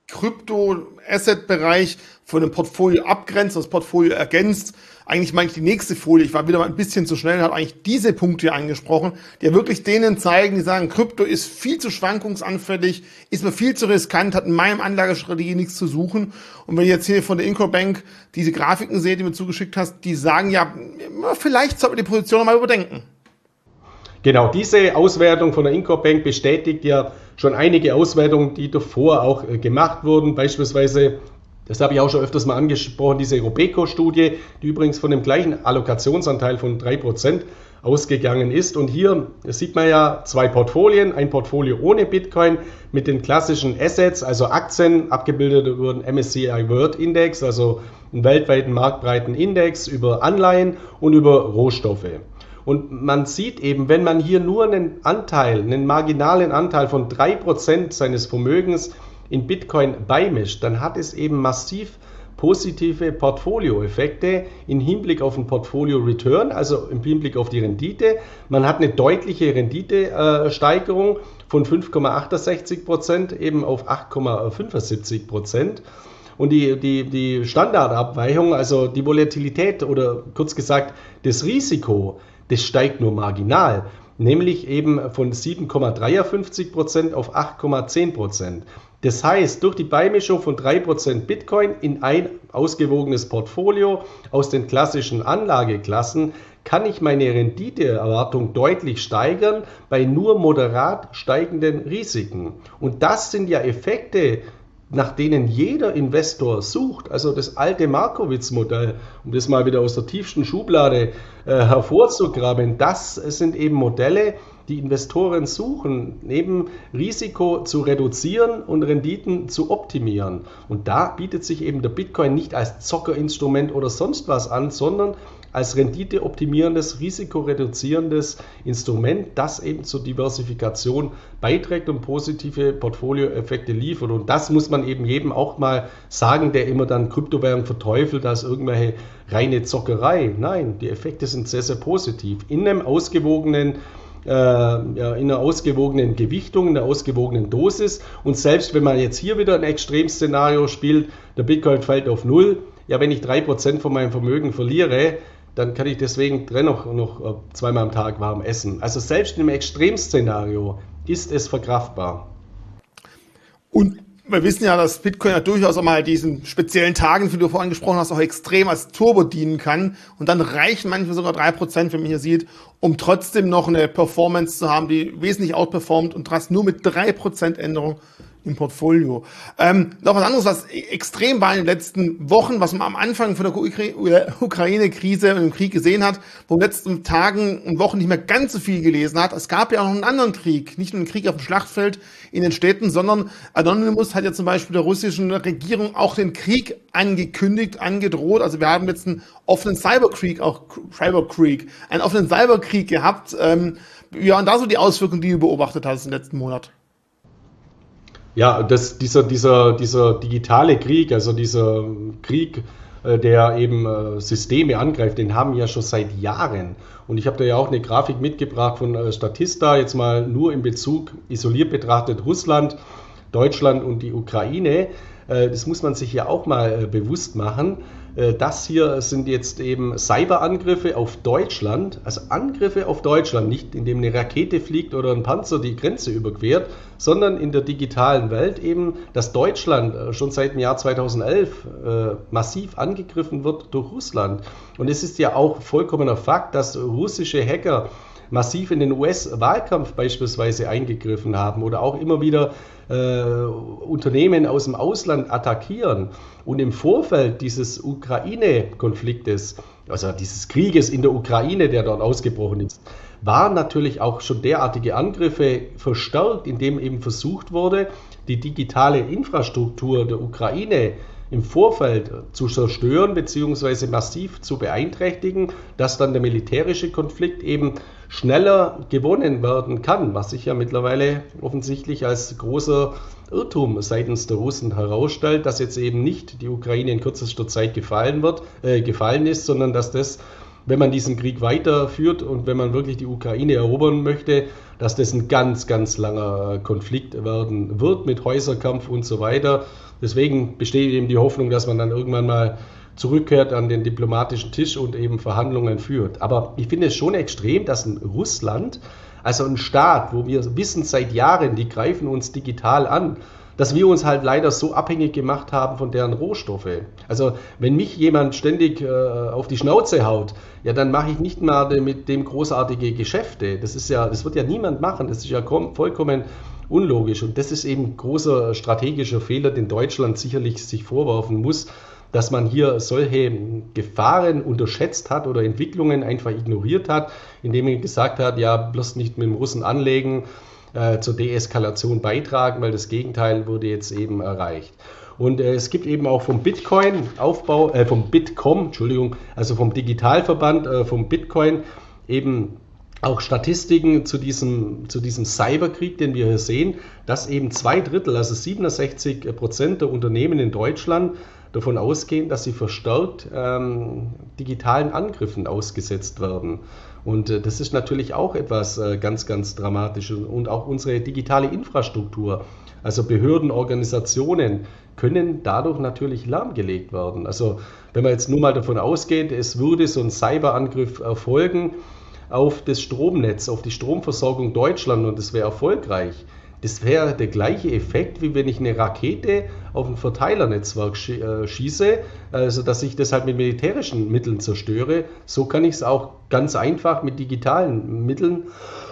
Krypto-Asset-Bereich von dem Portfolio abgrenzt, das Portfolio ergänzt. Eigentlich meine ich die nächste Folie. Ich war wieder mal ein bisschen zu schnell und habe eigentlich diese Punkte hier angesprochen, die ja wirklich denen zeigen, die sagen, Krypto ist viel zu schwankungsanfällig, ist mir viel zu riskant, hat in meinem Anlagestrategie nichts zu suchen. Und wenn ich jetzt hier von der Incobank diese Grafiken sehe, die du mir zugeschickt hast, die sagen ja, vielleicht sollte man die Position mal überdenken. Genau, diese Auswertung von der Incobank bestätigt ja schon einige Auswertungen, die davor auch äh, gemacht wurden. Beispielsweise, das habe ich auch schon öfters mal angesprochen, diese Robeco-Studie, die übrigens von dem gleichen Allokationsanteil von drei Prozent ausgegangen ist. Und hier sieht man ja zwei Portfolien, ein Portfolio ohne Bitcoin mit den klassischen Assets, also Aktien, abgebildet über den M S C I World Index, also einen weltweiten marktbreiten Index, über Anleihen und über Rohstoffe. Und man sieht eben, wenn man hier nur einen Anteil, einen marginalen Anteil von drei Prozent seines Vermögens in Bitcoin beimischt, dann hat es eben massiv positive Portfolioeffekte im Hinblick auf den Portfolio Return, also im Hinblick auf die Rendite. Man hat eine deutliche Renditesteigerung von fünf Komma achtundsechzig Prozent eben auf acht Komma fünfundsiebzig Prozent. Und die, die, die Standardabweichung, also die Volatilität oder kurz gesagt das Risiko, das steigt nur marginal, nämlich eben von sieben Komma fünfunddreißig Prozent auf acht Komma zehn Prozent. Das heißt, durch die Beimischung von drei Prozent Bitcoin in ein ausgewogenes Portfolio aus den klassischen Anlageklassen kann ich meine Renditeerwartung deutlich steigern bei nur moderat steigenden Risiken. Und das sind ja Effekte, nach denen jeder Investor sucht, also das alte Markowitz-Modell, um das mal wieder aus der tiefsten Schublade äh, hervorzugraben, das sind eben Modelle, die Investoren suchen, neben Risiko zu reduzieren und Renditen zu optimieren. Und da bietet sich eben der Bitcoin nicht als Zockerinstrument oder sonst was an, sondern als renditeoptimierendes, risikoreduzierendes Instrument, das eben zur Diversifikation beiträgt und positive Portfolioeffekte liefert. Und das muss man eben jedem auch mal sagen, der immer dann Kryptowährungen verteufelt als irgendwelche reine Zockerei. Nein, die Effekte sind sehr, sehr positiv. In einem ausgewogenen Äh, ja, in einer ausgewogenen Gewichtung, in einer ausgewogenen Dosis. Und selbst wenn man jetzt hier wieder ein Extremszenario spielt, der Bitcoin fällt auf null, ja, wenn ich drei Prozent von meinem Vermögen verliere, dann kann ich deswegen dennoch noch zweimal am Tag warm essen. Also selbst im Extremszenario ist es verkraftbar. Und wir wissen ja, dass Bitcoin ja durchaus auch mal diesen speziellen Tagen, wie du vorhin gesprochen hast, auch extrem als Turbo dienen kann. Und dann reichen manchmal sogar drei Prozent, wie man hier sieht, um trotzdem noch eine Performance zu haben, die wesentlich outperformt und das nur mit drei Prozent Änderung im Portfolio. Ähm, noch was anderes, was extrem war in den letzten Wochen, was man am Anfang von der Ukraine-Krise und dem Krieg gesehen hat, wo in den letzten Tagen und Wochen nicht mehr ganz so viel gelesen hat. Es gab ja auch noch einen anderen Krieg, nicht nur einen Krieg auf dem Schlachtfeld in den Städten, sondern Anonymous hat ja zum Beispiel der russischen Regierung auch den Krieg angekündigt, angedroht. Also wir haben jetzt einen offenen Cyberkrieg, auch Cyberkrieg, einen offenen Cyberkrieg gehabt. Ähm, wie waren da so die Auswirkungen, die du beobachtet hast im letzten Monat? Ja, das, dieser, dieser, dieser digitale Krieg, also dieser Krieg, äh, der eben äh, Systeme angreift, den haben wir ja schon seit Jahren. Und ich habe da ja auch eine Grafik mitgebracht von äh, Statista, jetzt mal nur in Bezug isoliert betrachtet Russland, Deutschland und die Ukraine. Äh, das muss man sich ja auch mal äh, bewusst machen. Äh, das hier sind jetzt eben Cyberangriffe auf Deutschland, also Angriffe auf Deutschland, nicht indem eine Rakete fliegt oder ein Panzer die Grenze überquert, sondern in der digitalen Welt eben, dass Deutschland äh, schon seit dem Jahr zweitausendelf äh, massiv angegriffen wird durch Russland. Und es ist ja auch vollkommener Fakt, dass russische Hacker massiv in den U S-Wahlkampf beispielsweise eingegriffen haben oder auch immer wieder äh, Unternehmen aus dem Ausland attackieren. Und im Vorfeld dieses Ukraine-Konfliktes, also dieses Krieges in der Ukraine, der dort ausgebrochen ist, waren natürlich auch schon derartige Angriffe verstärkt, indem eben versucht wurde, die digitale Infrastruktur der Ukraine im Vorfeld zu zerstören bzw. massiv zu beeinträchtigen, dass dann der militärische Konflikt eben schneller gewonnen werden kann, was sich ja mittlerweile offensichtlich als großer Irrtum seitens der Russen herausstellt, dass jetzt eben nicht die Ukraine in kürzester Zeit gefallen wird, äh, gefallen ist, sondern dass das wenn man diesen Krieg weiterführt und wenn man wirklich die Ukraine erobern möchte, dass das ein ganz, ganz langer Konflikt werden wird mit Häuserkampf und so weiter. Deswegen besteht eben die Hoffnung, dass man dann irgendwann mal zurückkehrt an den diplomatischen Tisch und eben Verhandlungen führt. Aber ich finde es schon extrem, dass ein Russland, also ein Staat, wo wir wissen seit Jahren, die greifen uns digital an, dass wir uns halt leider so abhängig gemacht haben von deren Rohstoffe. Also wenn mich jemand ständig äh, auf die Schnauze haut, ja, dann mache ich nicht mal mit dem großartige Geschäfte. Das ist ja, das wird ja niemand machen. Das ist ja vollkommen unlogisch. Und das ist eben ein großer strategischer Fehler, den Deutschland sicherlich sich vorwerfen muss, dass man hier solche Gefahren unterschätzt hat oder Entwicklungen einfach ignoriert hat, indem man gesagt hat, ja, bloß nicht mit dem Russen anlegen, äh, zur Deeskalation beitragen, weil das Gegenteil wurde jetzt eben erreicht. Und äh, es gibt eben auch vom Bitcoin-Aufbau, äh, vom Bitkom, Entschuldigung, also vom Digitalverband, äh, vom Bitcoin eben auch Statistiken zu diesem, zu diesem Cyberkrieg, den wir hier sehen, dass eben zwei Drittel, also siebenundsechzig Prozent der Unternehmen in Deutschland davon ausgehen, dass sie verstärkt ähm, digitalen Angriffen ausgesetzt werden. Und äh, das ist natürlich auch etwas äh, ganz, ganz Dramatisches. Und auch unsere digitale Infrastruktur, also Behörden, Organisationen, können dadurch natürlich lahmgelegt werden. Also wenn man jetzt nur mal davon ausgeht, es würde so ein Cyberangriff erfolgen auf das Stromnetz, auf die Stromversorgung Deutschland und es wäre erfolgreich. Das wäre der gleiche Effekt, wie wenn ich eine Rakete auf ein Verteilernetzwerk schieße, also dass ich das halt mit militärischen Mitteln zerstöre. So kann ich es auch ganz einfach mit digitalen Mitteln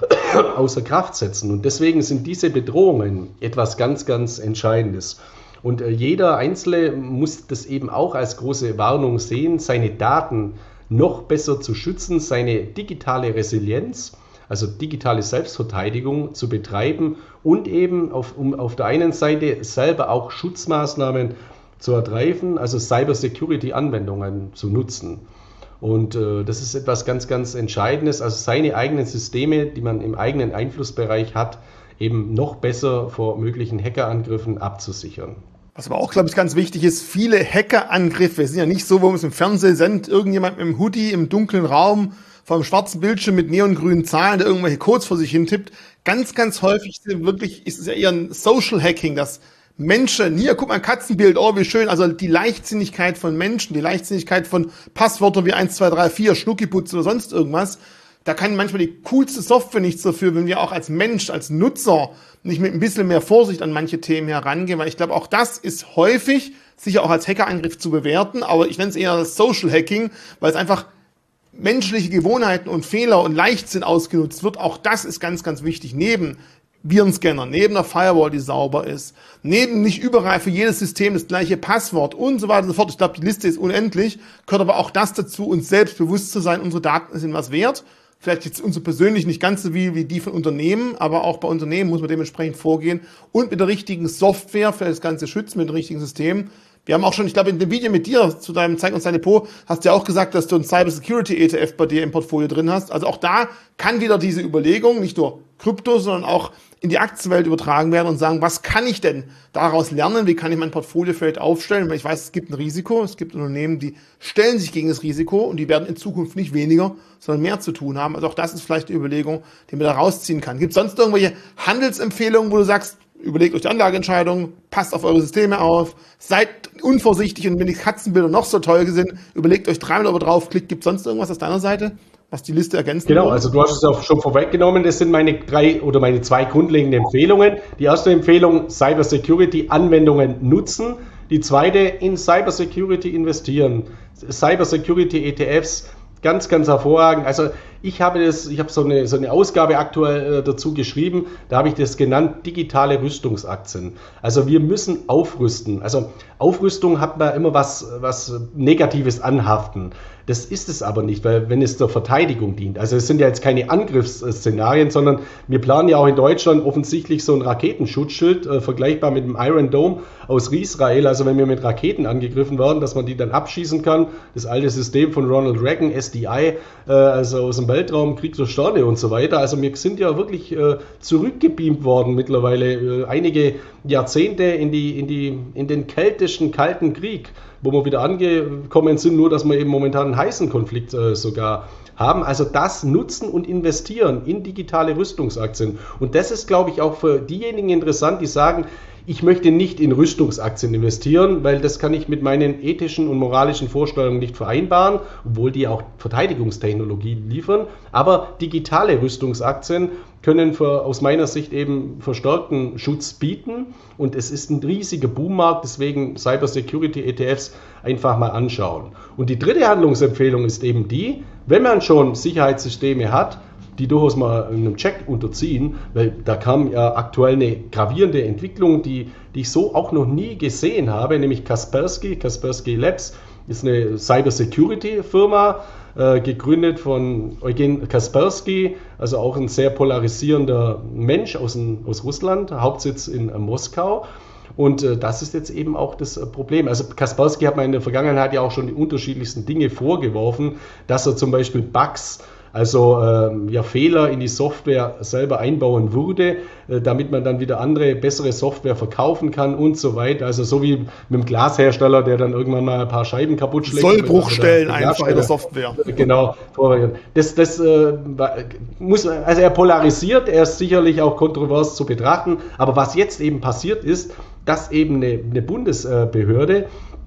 außer Kraft setzen. Und deswegen sind diese Bedrohungen etwas ganz, ganz Entscheidendes. Und jeder Einzelne muss das eben auch als große Warnung sehen, seine Daten noch besser zu schützen, seine digitale Resilienz, also digitale Selbstverteidigung zu betreiben und eben auf, um auf der einen Seite selber auch Schutzmaßnahmen zu ergreifen, also Cyber-Security-Anwendungen zu nutzen. Und äh, das ist etwas ganz, ganz Entscheidendes, also seine eigenen Systeme, die man im eigenen Einflussbereich hat, eben noch besser vor möglichen Hackerangriffen abzusichern. Was aber auch, glaube ich, ganz wichtig ist, viele Hackerangriffe sind ja nicht so, wo man es im Fernsehen sendet, irgendjemand mit einem Hoodie im dunklen Raum vor einem schwarzen Bildschirm mit neongrünen Zahlen, der irgendwelche Codes vor sich hin tippt. Ganz, ganz häufig ist, wirklich, ist es ja eher ein Social Hacking, dass Menschen, hier, guck mal, ein Katzenbild, oh, wie schön, also die Leichtsinnigkeit von Menschen, die Leichtsinnigkeit von Passwörtern wie eins, zwei, drei, vier, Schnuckiputz oder sonst irgendwas, da kann manchmal die coolste Software nichts dafür, wenn wir auch als Mensch, als Nutzer nicht mit ein bisschen mehr Vorsicht an manche Themen herangehen, weil ich glaube, auch das ist häufig sicher auch als Hackerangriff zu bewerten, aber ich nenne es eher das Social Hacking, weil es einfach menschliche Gewohnheiten und Fehler und Leichtsinn ausgenutzt wird. Auch das ist ganz, ganz wichtig. Neben Virenscanner, neben einer Firewall, die sauber ist, neben nicht überall für jedes System das gleiche Passwort und so weiter und so fort. Ich glaube, die Liste ist unendlich. Gehört aber auch das dazu, uns selbst bewusst zu sein, unsere Daten sind was wert. Vielleicht jetzt unsere persönlich nicht ganz so wie, wie die von Unternehmen, aber auch bei Unternehmen muss man dementsprechend vorgehen und mit der richtigen Software für das Ganze schützen, mit dem richtigen System. Wir haben auch schon, ich glaube, in dem Video mit dir zu deinem Zeig uns dein Depot, hast du ja auch gesagt, dass du einen Cyber Security E T F bei dir im Portfolio drin hast. Also auch da kann wieder diese Überlegung, nicht nur Krypto, sondern auch in die Aktienwelt übertragen werden und sagen, was kann ich denn daraus lernen? Wie kann ich mein Portfolio vielleicht aufstellen? Weil ich weiß, es gibt ein Risiko, es gibt Unternehmen, die stellen sich gegen das Risiko und die werden in Zukunft nicht weniger, sondern mehr zu tun haben. Also auch das ist vielleicht eine Überlegung, die man da rausziehen kann. Gibt es sonst irgendwelche Handelsempfehlungen, wo du sagst, überlegt euch die Anlageentscheidung, passt auf eure Systeme auf, seid unvorsichtig und wenn die Katzenbilder noch so teuer sind, überlegt euch dreimal, ob ihr draufklickt. Gibt es sonst irgendwas aus deiner Seite, was die Liste ergänzt? Genau, also du hast es auch schon vorweggenommen, das sind meine drei oder meine zwei grundlegenden Empfehlungen. Die erste Empfehlung, Cyber Security Anwendungen nutzen. Die zweite, in Cyber Security investieren. Cyber Security E T Fs, ganz, ganz hervorragend. Also ich habe das, ich habe so eine, so eine Ausgabe aktuell äh, dazu geschrieben, da habe ich das genannt, digitale Rüstungsaktien. Also wir müssen aufrüsten. Also Aufrüstung hat man immer was, was Negatives anhaften. Das ist es aber nicht, weil wenn es der Verteidigung dient. Also es sind ja jetzt keine Angriffsszenarien, sondern wir planen ja auch in Deutschland offensichtlich so ein Raketenschutzschild, äh, vergleichbar mit dem Iron Dome aus Israel. Also wenn wir mit Raketen angegriffen werden, dass man die dann abschießen kann. Das alte System von Ronald Reagan, S D I, äh, also aus dem Weltraum, Krieg der Sterne und so weiter. Also wir sind ja wirklich äh, zurückgebeamt worden mittlerweile, äh, einige Jahrzehnte in, die, in, die, in den kältesten, kalten Krieg, wo wir wieder angekommen sind, nur dass wir eben momentan einen heißen Konflikt äh, sogar haben. Also das nutzen und investieren in digitale Rüstungsaktien. Und das ist, glaube ich, auch für diejenigen interessant, die sagen, ich möchte nicht in Rüstungsaktien investieren, weil das kann ich mit meinen ethischen und moralischen Vorstellungen nicht vereinbaren, obwohl die auch Verteidigungstechnologie liefern. Aber digitale Rüstungsaktien können für, aus meiner Sicht eben verstärkten Schutz bieten. Und es ist ein riesiger Boommarkt, deswegen Cybersecurity-E T Fs einfach mal anschauen. Und die dritte Handlungsempfehlung ist eben die, wenn man schon Sicherheitssysteme hat, die durchaus mal einem Check unterziehen, weil da kam ja aktuell eine gravierende Entwicklung, die, die ich so auch noch nie gesehen habe, nämlich Kaspersky. Kaspersky Labs ist eine Cybersecurity-Firma, äh, gegründet von Eugen Kaspersky, also auch ein sehr polarisierender Mensch aus, aus Russland, Hauptsitz in äh, Moskau. Und äh, das ist jetzt eben auch das äh, Problem. Also Kaspersky hat man in der Vergangenheit ja auch schon die unterschiedlichsten Dinge vorgeworfen, dass er zum Beispiel Bugs, also ähm, ja, Fehler in die Software selber einbauen würde, äh, damit man dann wieder andere, bessere Software verkaufen kann und so weiter. Also so wie mit dem Glashersteller, der dann irgendwann mal ein paar Scheiben kaputt schlägt. Sollbruchstellen einfach in der Software. Genau. Das, das äh, muss, also er polarisiert, er ist sicherlich auch kontrovers zu betrachten, aber was jetzt eben passiert ist, dass eben eine, eine Bundesbehörde,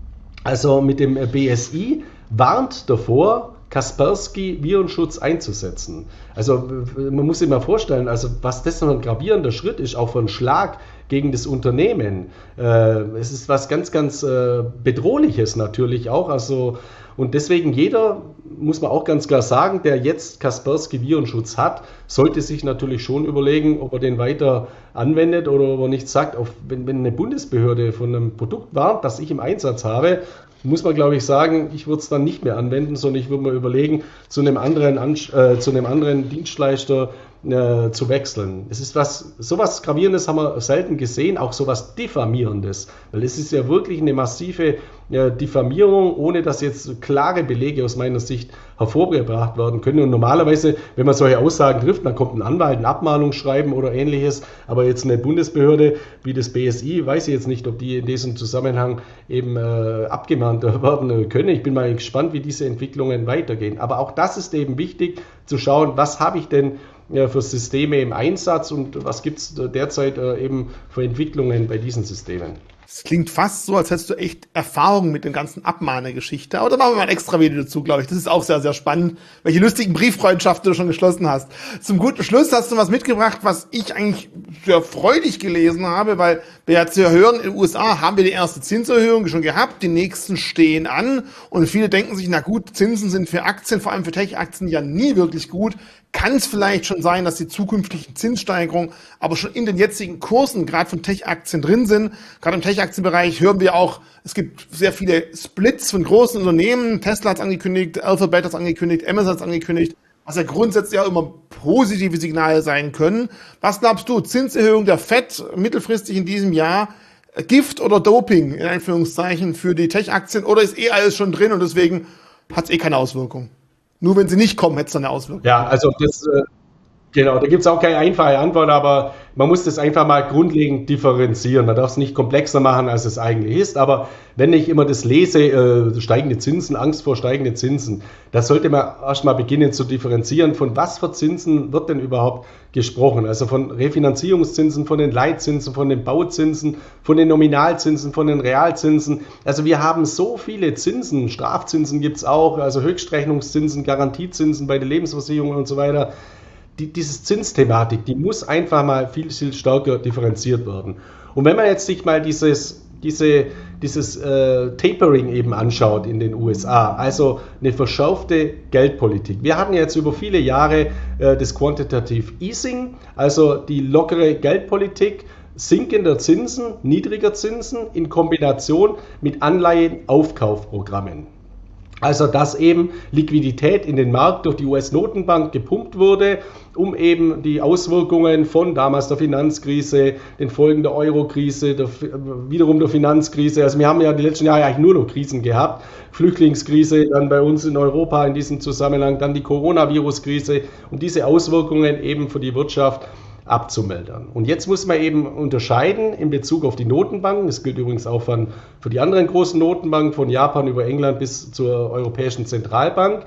also mit dem B S I, warnt davor, Kaspersky Virenschutz einzusetzen. Also man muss sich mal vorstellen, also was das noch ein gravierender Schritt ist, auch für einen Schlag gegen das Unternehmen. Äh, es ist was ganz, ganz äh, Bedrohliches natürlich auch. Also, und deswegen jeder, muss man auch ganz klar sagen, der jetzt Kaspersky Virenschutz hat, sollte sich natürlich schon überlegen, ob er den weiter anwendet oder ob er nicht sagt, auf, wenn, wenn eine Bundesbehörde von einem Produkt warnt, das ich im Einsatz habe, muss man, glaube ich, sagen, ich würde es dann nicht mehr anwenden, sondern ich würde mir überlegen, zu einem anderen, äh, zu einem anderen Dienstleister äh, zu wechseln. Es ist was, sowas Gravierendes haben wir selten gesehen, auch sowas Diffamierendes, weil es ist ja wirklich eine massive äh, Diffamierung, ohne dass jetzt klare Belege aus meiner Sicht hervorgebracht werden können. Und normalerweise, wenn man solche Aussagen trifft, dann kommt ein Anwalt, ein Abmahnungsschreiben oder ähnliches, aber jetzt eine Bundesbehörde wie das B S I, weiß ich jetzt nicht, ob die in diesem Zusammenhang eben äh, abgemahnt werden können. Ich bin mal gespannt, wie diese Entwicklungen weitergehen. Aber auch das ist eben wichtig, zu schauen, was habe ich denn ja, für Systeme im Einsatz und was gibt es derzeit äh, eben für Entwicklungen bei diesen Systemen. Es klingt fast so, als hättest du echt Erfahrung mit der ganzen Abmahnergeschichte. Aber da machen wir mal ein extra Video dazu, glaube ich. Das ist auch sehr, sehr spannend, welche lustigen Brieffreundschaften du schon geschlossen hast. Zum guten Schluss hast du was mitgebracht, was ich eigentlich sehr freudig gelesen habe, weil wir jetzt ja hören, in den U S A haben wir die erste Zinserhöhung schon gehabt, die nächsten stehen an und viele denken sich, na gut, Zinsen sind für Aktien, vor allem für Tech-Aktien ja nie wirklich gut. Kann es vielleicht schon sein, dass die zukünftigen Zinssteigerungen aber schon in den jetzigen Kursen gerade von Tech-Aktien drin sind. Gerade im Tech-Aktienbereich hören wir auch, es gibt sehr viele Splits von großen Unternehmen. Tesla hat es angekündigt, Alphabet hat es angekündigt, Amazon hat es angekündigt, was ja grundsätzlich auch immer positive Signale sein können. Was glaubst du, Zinserhöhung der Fed mittelfristig in diesem Jahr, Gift oder Doping in Anführungszeichen für die Tech-Aktien, oder ist eh alles schon drin und deswegen hat es eh keine Auswirkung? Nur wenn sie nicht kommen, hätte es dann eine Auswirkung. Ja, also das, äh, genau, da gibt es auch keine einfache Antwort, aber man muss das einfach mal grundlegend differenzieren. Man darf es nicht komplexer machen, als es eigentlich ist. Aber wenn ich immer das lese, äh, steigende Zinsen, Angst vor steigenden Zinsen, da sollte man erstmal beginnen zu differenzieren, von was für Zinsen wird denn überhaupt gesprochen. Also von Refinanzierungszinsen, von den Leitzinsen, von den Bauzinsen, von den Nominalzinsen, von den Realzinsen. Also wir haben so viele Zinsen, Strafzinsen gibt es auch, also Höchstrechnungszinsen, Garantiezinsen bei den Lebensversicherungen und so weiter. Die, diese Zinsthematik, die muss einfach mal viel, viel stärker differenziert werden. Und wenn man jetzt sich mal dieses, diese, dieses äh, Tapering eben anschaut in den U S A, also eine verschärfte Geldpolitik. Wir hatten jetzt über viele Jahre äh, das Quantitative Easing, also die lockere Geldpolitik, sinkender Zinsen, niedriger Zinsen in Kombination mit Anleihenaufkaufprogrammen. Also dass eben Liquidität in den Markt durch die U S-Notenbank gepumpt wurde, um eben die Auswirkungen von damals der Finanzkrise, den Folgen der Euro-Krise, der, wiederum der Finanzkrise, also wir haben ja die letzten Jahre eigentlich nur noch Krisen gehabt, Flüchtlingskrise dann bei uns in Europa in diesem Zusammenhang, dann die Coronavirus-Krise, um diese Auswirkungen eben für die Wirtschaft abzumildern. Und jetzt muss man eben unterscheiden in Bezug auf die Notenbanken. Das gilt übrigens auch von, für die anderen großen Notenbanken, von Japan über England bis zur Europäischen Zentralbank.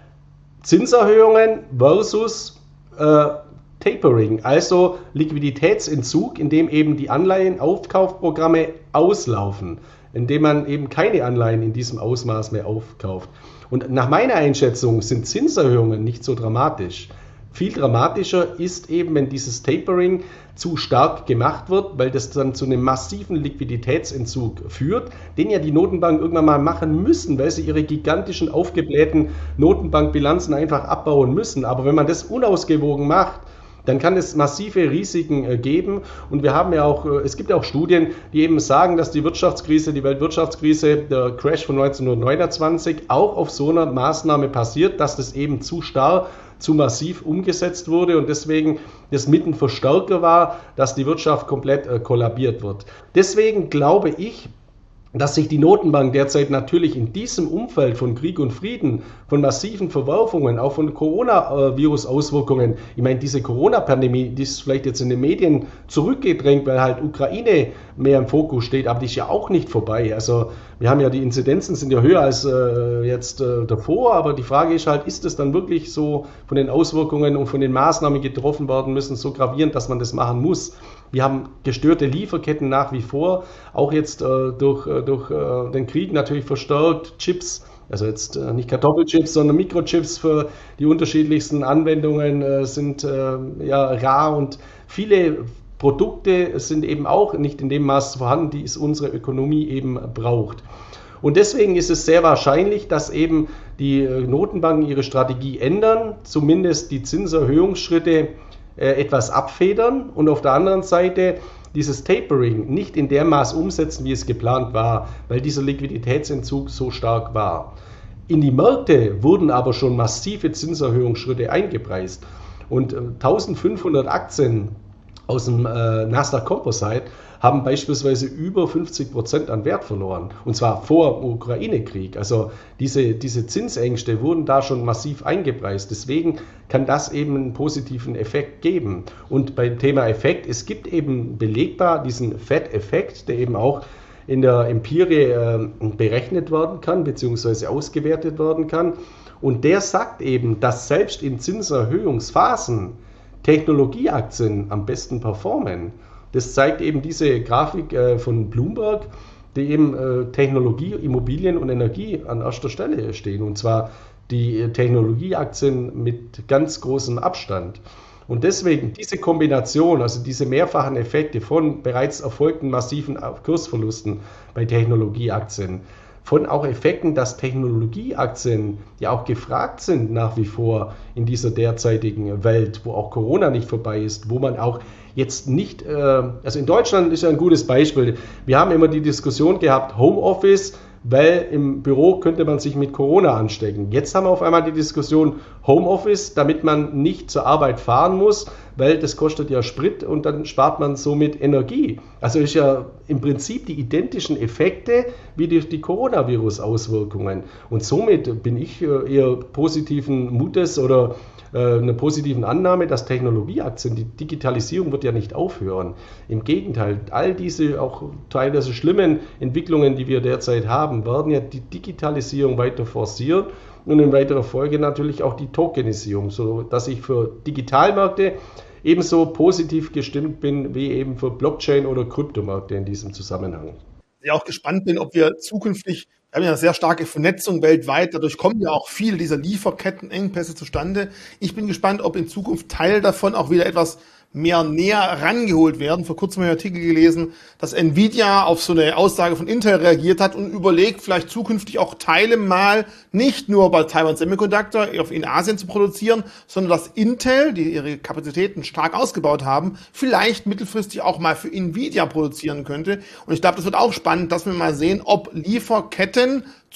Zinserhöhungen versus äh, Tapering, also Liquiditätsentzug, indem eben die Anleihenaufkaufprogramme auslaufen, indem man eben keine Anleihen in diesem Ausmaß mehr aufkauft. Und nach meiner Einschätzung sind Zinserhöhungen nicht so dramatisch. Viel dramatischer ist eben, wenn dieses Tapering zu stark gemacht wird, weil das dann zu einem massiven Liquiditätsentzug führt, den ja die Notenbanken irgendwann mal machen müssen, weil sie ihre gigantischen aufgeblähten Notenbankbilanzen einfach abbauen müssen. Aber wenn man das unausgewogen macht, dann kann es massive Risiken geben. Und wir haben ja auch, es gibt ja auch Studien, die eben sagen, dass die Wirtschaftskrise, die Weltwirtschaftskrise, der Crash von neunzehnhundertneunundzwanzig auch auf so einer Maßnahme passiert, dass das eben zu starr, zu massiv umgesetzt wurde und deswegen das mit ein Verstärker war, dass die Wirtschaft komplett äh, kollabiert wird. Deswegen glaube ich, dass sich die Notenbank derzeit natürlich in diesem Umfeld von Krieg und Frieden, von massiven Verwerfungen, auch von Coronavirus-Auswirkungen, ich meine, diese Corona-Pandemie, die ist vielleicht jetzt in den Medien zurückgedrängt, weil halt Ukraine mehr im Fokus steht, aber die ist ja auch nicht vorbei. Also wir haben ja, die Inzidenzen sind ja höher als äh, jetzt äh, davor, aber die Frage ist halt, ist es dann wirklich so von den Auswirkungen und von den Maßnahmen, die getroffen werden müssen, so gravierend, dass man das machen muss? Wir haben gestörte Lieferketten nach wie vor, auch jetzt äh, durch, äh, durch äh, den Krieg natürlich verstärkt, Chips, also jetzt äh, nicht Kartoffelchips, sondern Mikrochips für die unterschiedlichsten Anwendungen äh, sind äh, ja rar und viele Produkte sind eben auch nicht in dem Maß vorhanden, die es unsere Ökonomie eben braucht. Und deswegen ist es sehr wahrscheinlich, dass eben die Notenbanken ihre Strategie ändern, zumindest die Zinserhöhungsschritte etwas abfedern und auf der anderen Seite dieses Tapering nicht in der Maß umsetzen, wie es geplant war, weil dieser Liquiditätsentzug so stark war. In die Märkte wurden aber schon massive Zinserhöhungsschritte eingepreist und eintausendfünfhundert Aktien aus dem äh, Nasdaq Composite haben beispielsweise über fünfzig Prozent an Wert verloren, und zwar vor dem Ukraine-Krieg. Also diese, diese Zinsängste wurden da schon massiv eingepreist. Deswegen kann das eben einen positiven Effekt geben. Und beim Thema Effekt, es gibt eben belegbar diesen Fed-Effekt, der eben auch in der Empirie äh, berechnet werden kann, beziehungsweise ausgewertet werden kann. Und der sagt eben, dass selbst in Zinserhöhungsphasen Technologieaktien am besten performen. Das zeigt eben diese Grafik äh, von Bloomberg, die eben äh, Technologie, Immobilien und Energie an erster Stelle stehen. Und zwar die äh, Technologieaktien mit ganz großem Abstand. Und deswegen diese Kombination, also diese mehrfachen Effekte von bereits erfolgten massiven Kursverlusten bei Technologieaktien, von auch Effekten, dass Technologieaktien ja auch gefragt sind nach wie vor in dieser derzeitigen Welt, wo auch Corona nicht vorbei ist, wo man auch jetzt nicht, äh, also in Deutschland ist ja ein gutes Beispiel, wir haben immer die Diskussion gehabt, Homeoffice, weil im Büro könnte man sich mit Corona anstecken. Jetzt haben wir auf einmal die Diskussion Homeoffice, damit man nicht zur Arbeit fahren muss, weil das kostet ja Sprit und dann spart man somit Energie. Also ist ja im Prinzip die identischen Effekte wie durch die Coronavirus-Auswirkungen. Und somit bin ich eher positiven Mutes oder äh, einer positiven Annahme, dass Technologieaktien, die Digitalisierung wird ja nicht aufhören. Im Gegenteil, all diese auch teilweise schlimmen Entwicklungen, die wir derzeit haben, werden ja die Digitalisierung weiter forcieren und in weiterer Folge natürlich auch die Tokenisierung, sodass ich für Digitalmärkte ebenso positiv gestimmt bin wie eben für Blockchain- oder Kryptomärkte in diesem Zusammenhang. Ich auch gespannt bin, ob wir zukünftig, wir haben ja eine sehr starke Vernetzung weltweit, dadurch kommen ja auch viele dieser Lieferkettenengpässe zustande. Ich bin gespannt, ob in Zukunft Teile davon auch wieder etwas mehr näher rangeholt werden. Vor kurzem habe ich einen Artikel gelesen, dass Nvidia auf so eine Aussage von Intel reagiert hat und überlegt, vielleicht zukünftig auch Teile mal nicht nur bei Taiwan Semiconductor in Asien zu produzieren, sondern dass Intel, die ihre Kapazitäten stark ausgebaut haben, vielleicht mittelfristig auch mal für Nvidia produzieren könnte. Und ich glaube, das wird auch spannend, dass wir mal sehen, ob Lieferketten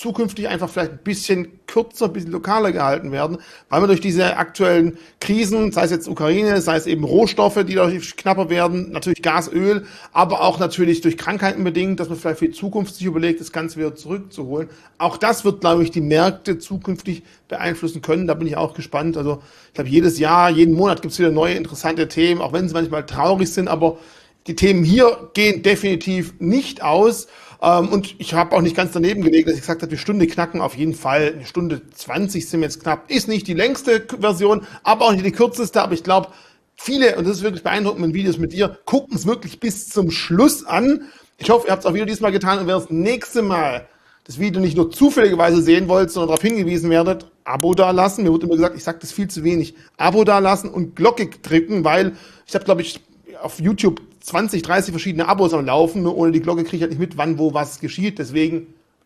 zukünftig einfach vielleicht ein bisschen kürzer, ein bisschen lokaler gehalten werden, weil wir durch diese aktuellen Krisen, sei es jetzt Ukraine, sei es eben Rohstoffe, die dadurch knapper werden, natürlich Gas, Öl, aber auch natürlich durch Krankheiten bedingt, dass man vielleicht für die Zukunft sich überlegt, das Ganze wieder zurückzuholen. Auch das wird, glaube ich, die Märkte zukünftig beeinflussen können. Da bin ich auch gespannt. Also ich glaube, jedes Jahr, jeden Monat gibt es wieder neue interessante Themen, auch wenn sie manchmal traurig sind, aber die Themen hier gehen definitiv nicht aus. Ähm, und ich habe auch nicht ganz daneben gelegen, dass ich gesagt habe, die Stunde knacken auf jeden Fall. Eine Stunde zwanzig sind wir jetzt knapp. Ist nicht die längste Version, aber auch nicht die kürzeste. Aber ich glaube, viele, und das ist wirklich beeindruckend in Videos mit dir, gucken es wirklich bis zum Schluss an. Ich hoffe, ihr habt es auch wieder diesmal getan und wer das nächste Mal das Video nicht nur zufälligerweise sehen wollt, sondern darauf hingewiesen werdet, Abo dalassen. Mir wurde immer gesagt, ich sage das viel zu wenig. Abo dalassen und Glocke drücken, weil ich habe, glaube ich, auf YouTube zwanzig, dreißig verschiedene Abos am Laufen, nur ohne die Glocke kriege ich halt nicht mit, wann, wo, was geschieht. Deswegen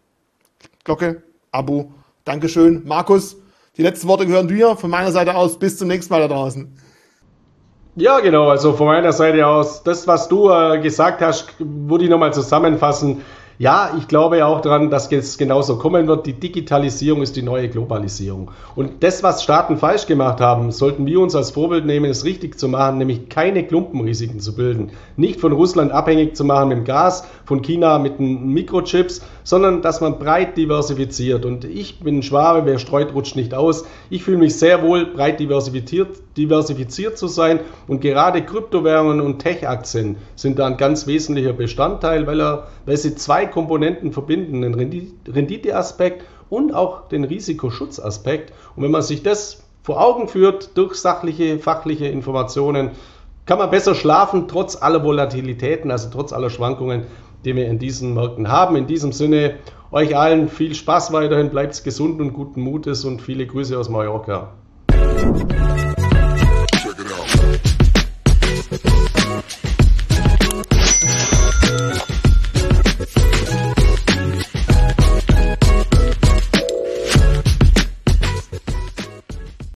Glocke, Abo, Dankeschön. Markus, die letzten Worte gehören dir. Von meiner Seite aus, bis zum nächsten Mal da draußen. Ja, genau, also von meiner Seite aus, das, was du äh, gesagt hast, würde ich nochmal zusammenfassen. Ja, ich glaube auch daran, dass es genauso kommen wird. Die Digitalisierung ist die neue Globalisierung. Und das, was Staaten falsch gemacht haben, sollten wir uns als Vorbild nehmen, es richtig zu machen, nämlich keine Klumpenrisiken zu bilden. Nicht von Russland abhängig zu machen mit dem Gas, von China mit den Mikrochips, sondern dass man breit diversifiziert. Und ich bin ein Schwabe, wer streut, rutscht nicht aus. Ich fühle mich sehr wohl, breit diversifiziert, diversifiziert zu sein. Und gerade Kryptowährungen und Tech-Aktien sind da ein ganz wesentlicher Bestandteil, weil, er, weil sie zwei Komponenten verbinden, den Renditeaspekt und auch den Risikoschutzaspekt. Und wenn man sich das vor Augen führt durch sachliche, fachliche Informationen, kann man besser schlafen, trotz aller Volatilitäten, also trotz aller Schwankungen, die wir in diesen Märkten haben. In diesem Sinne, euch allen viel Spaß weiterhin, bleibt gesund und guten Mutes und viele Grüße aus Mallorca.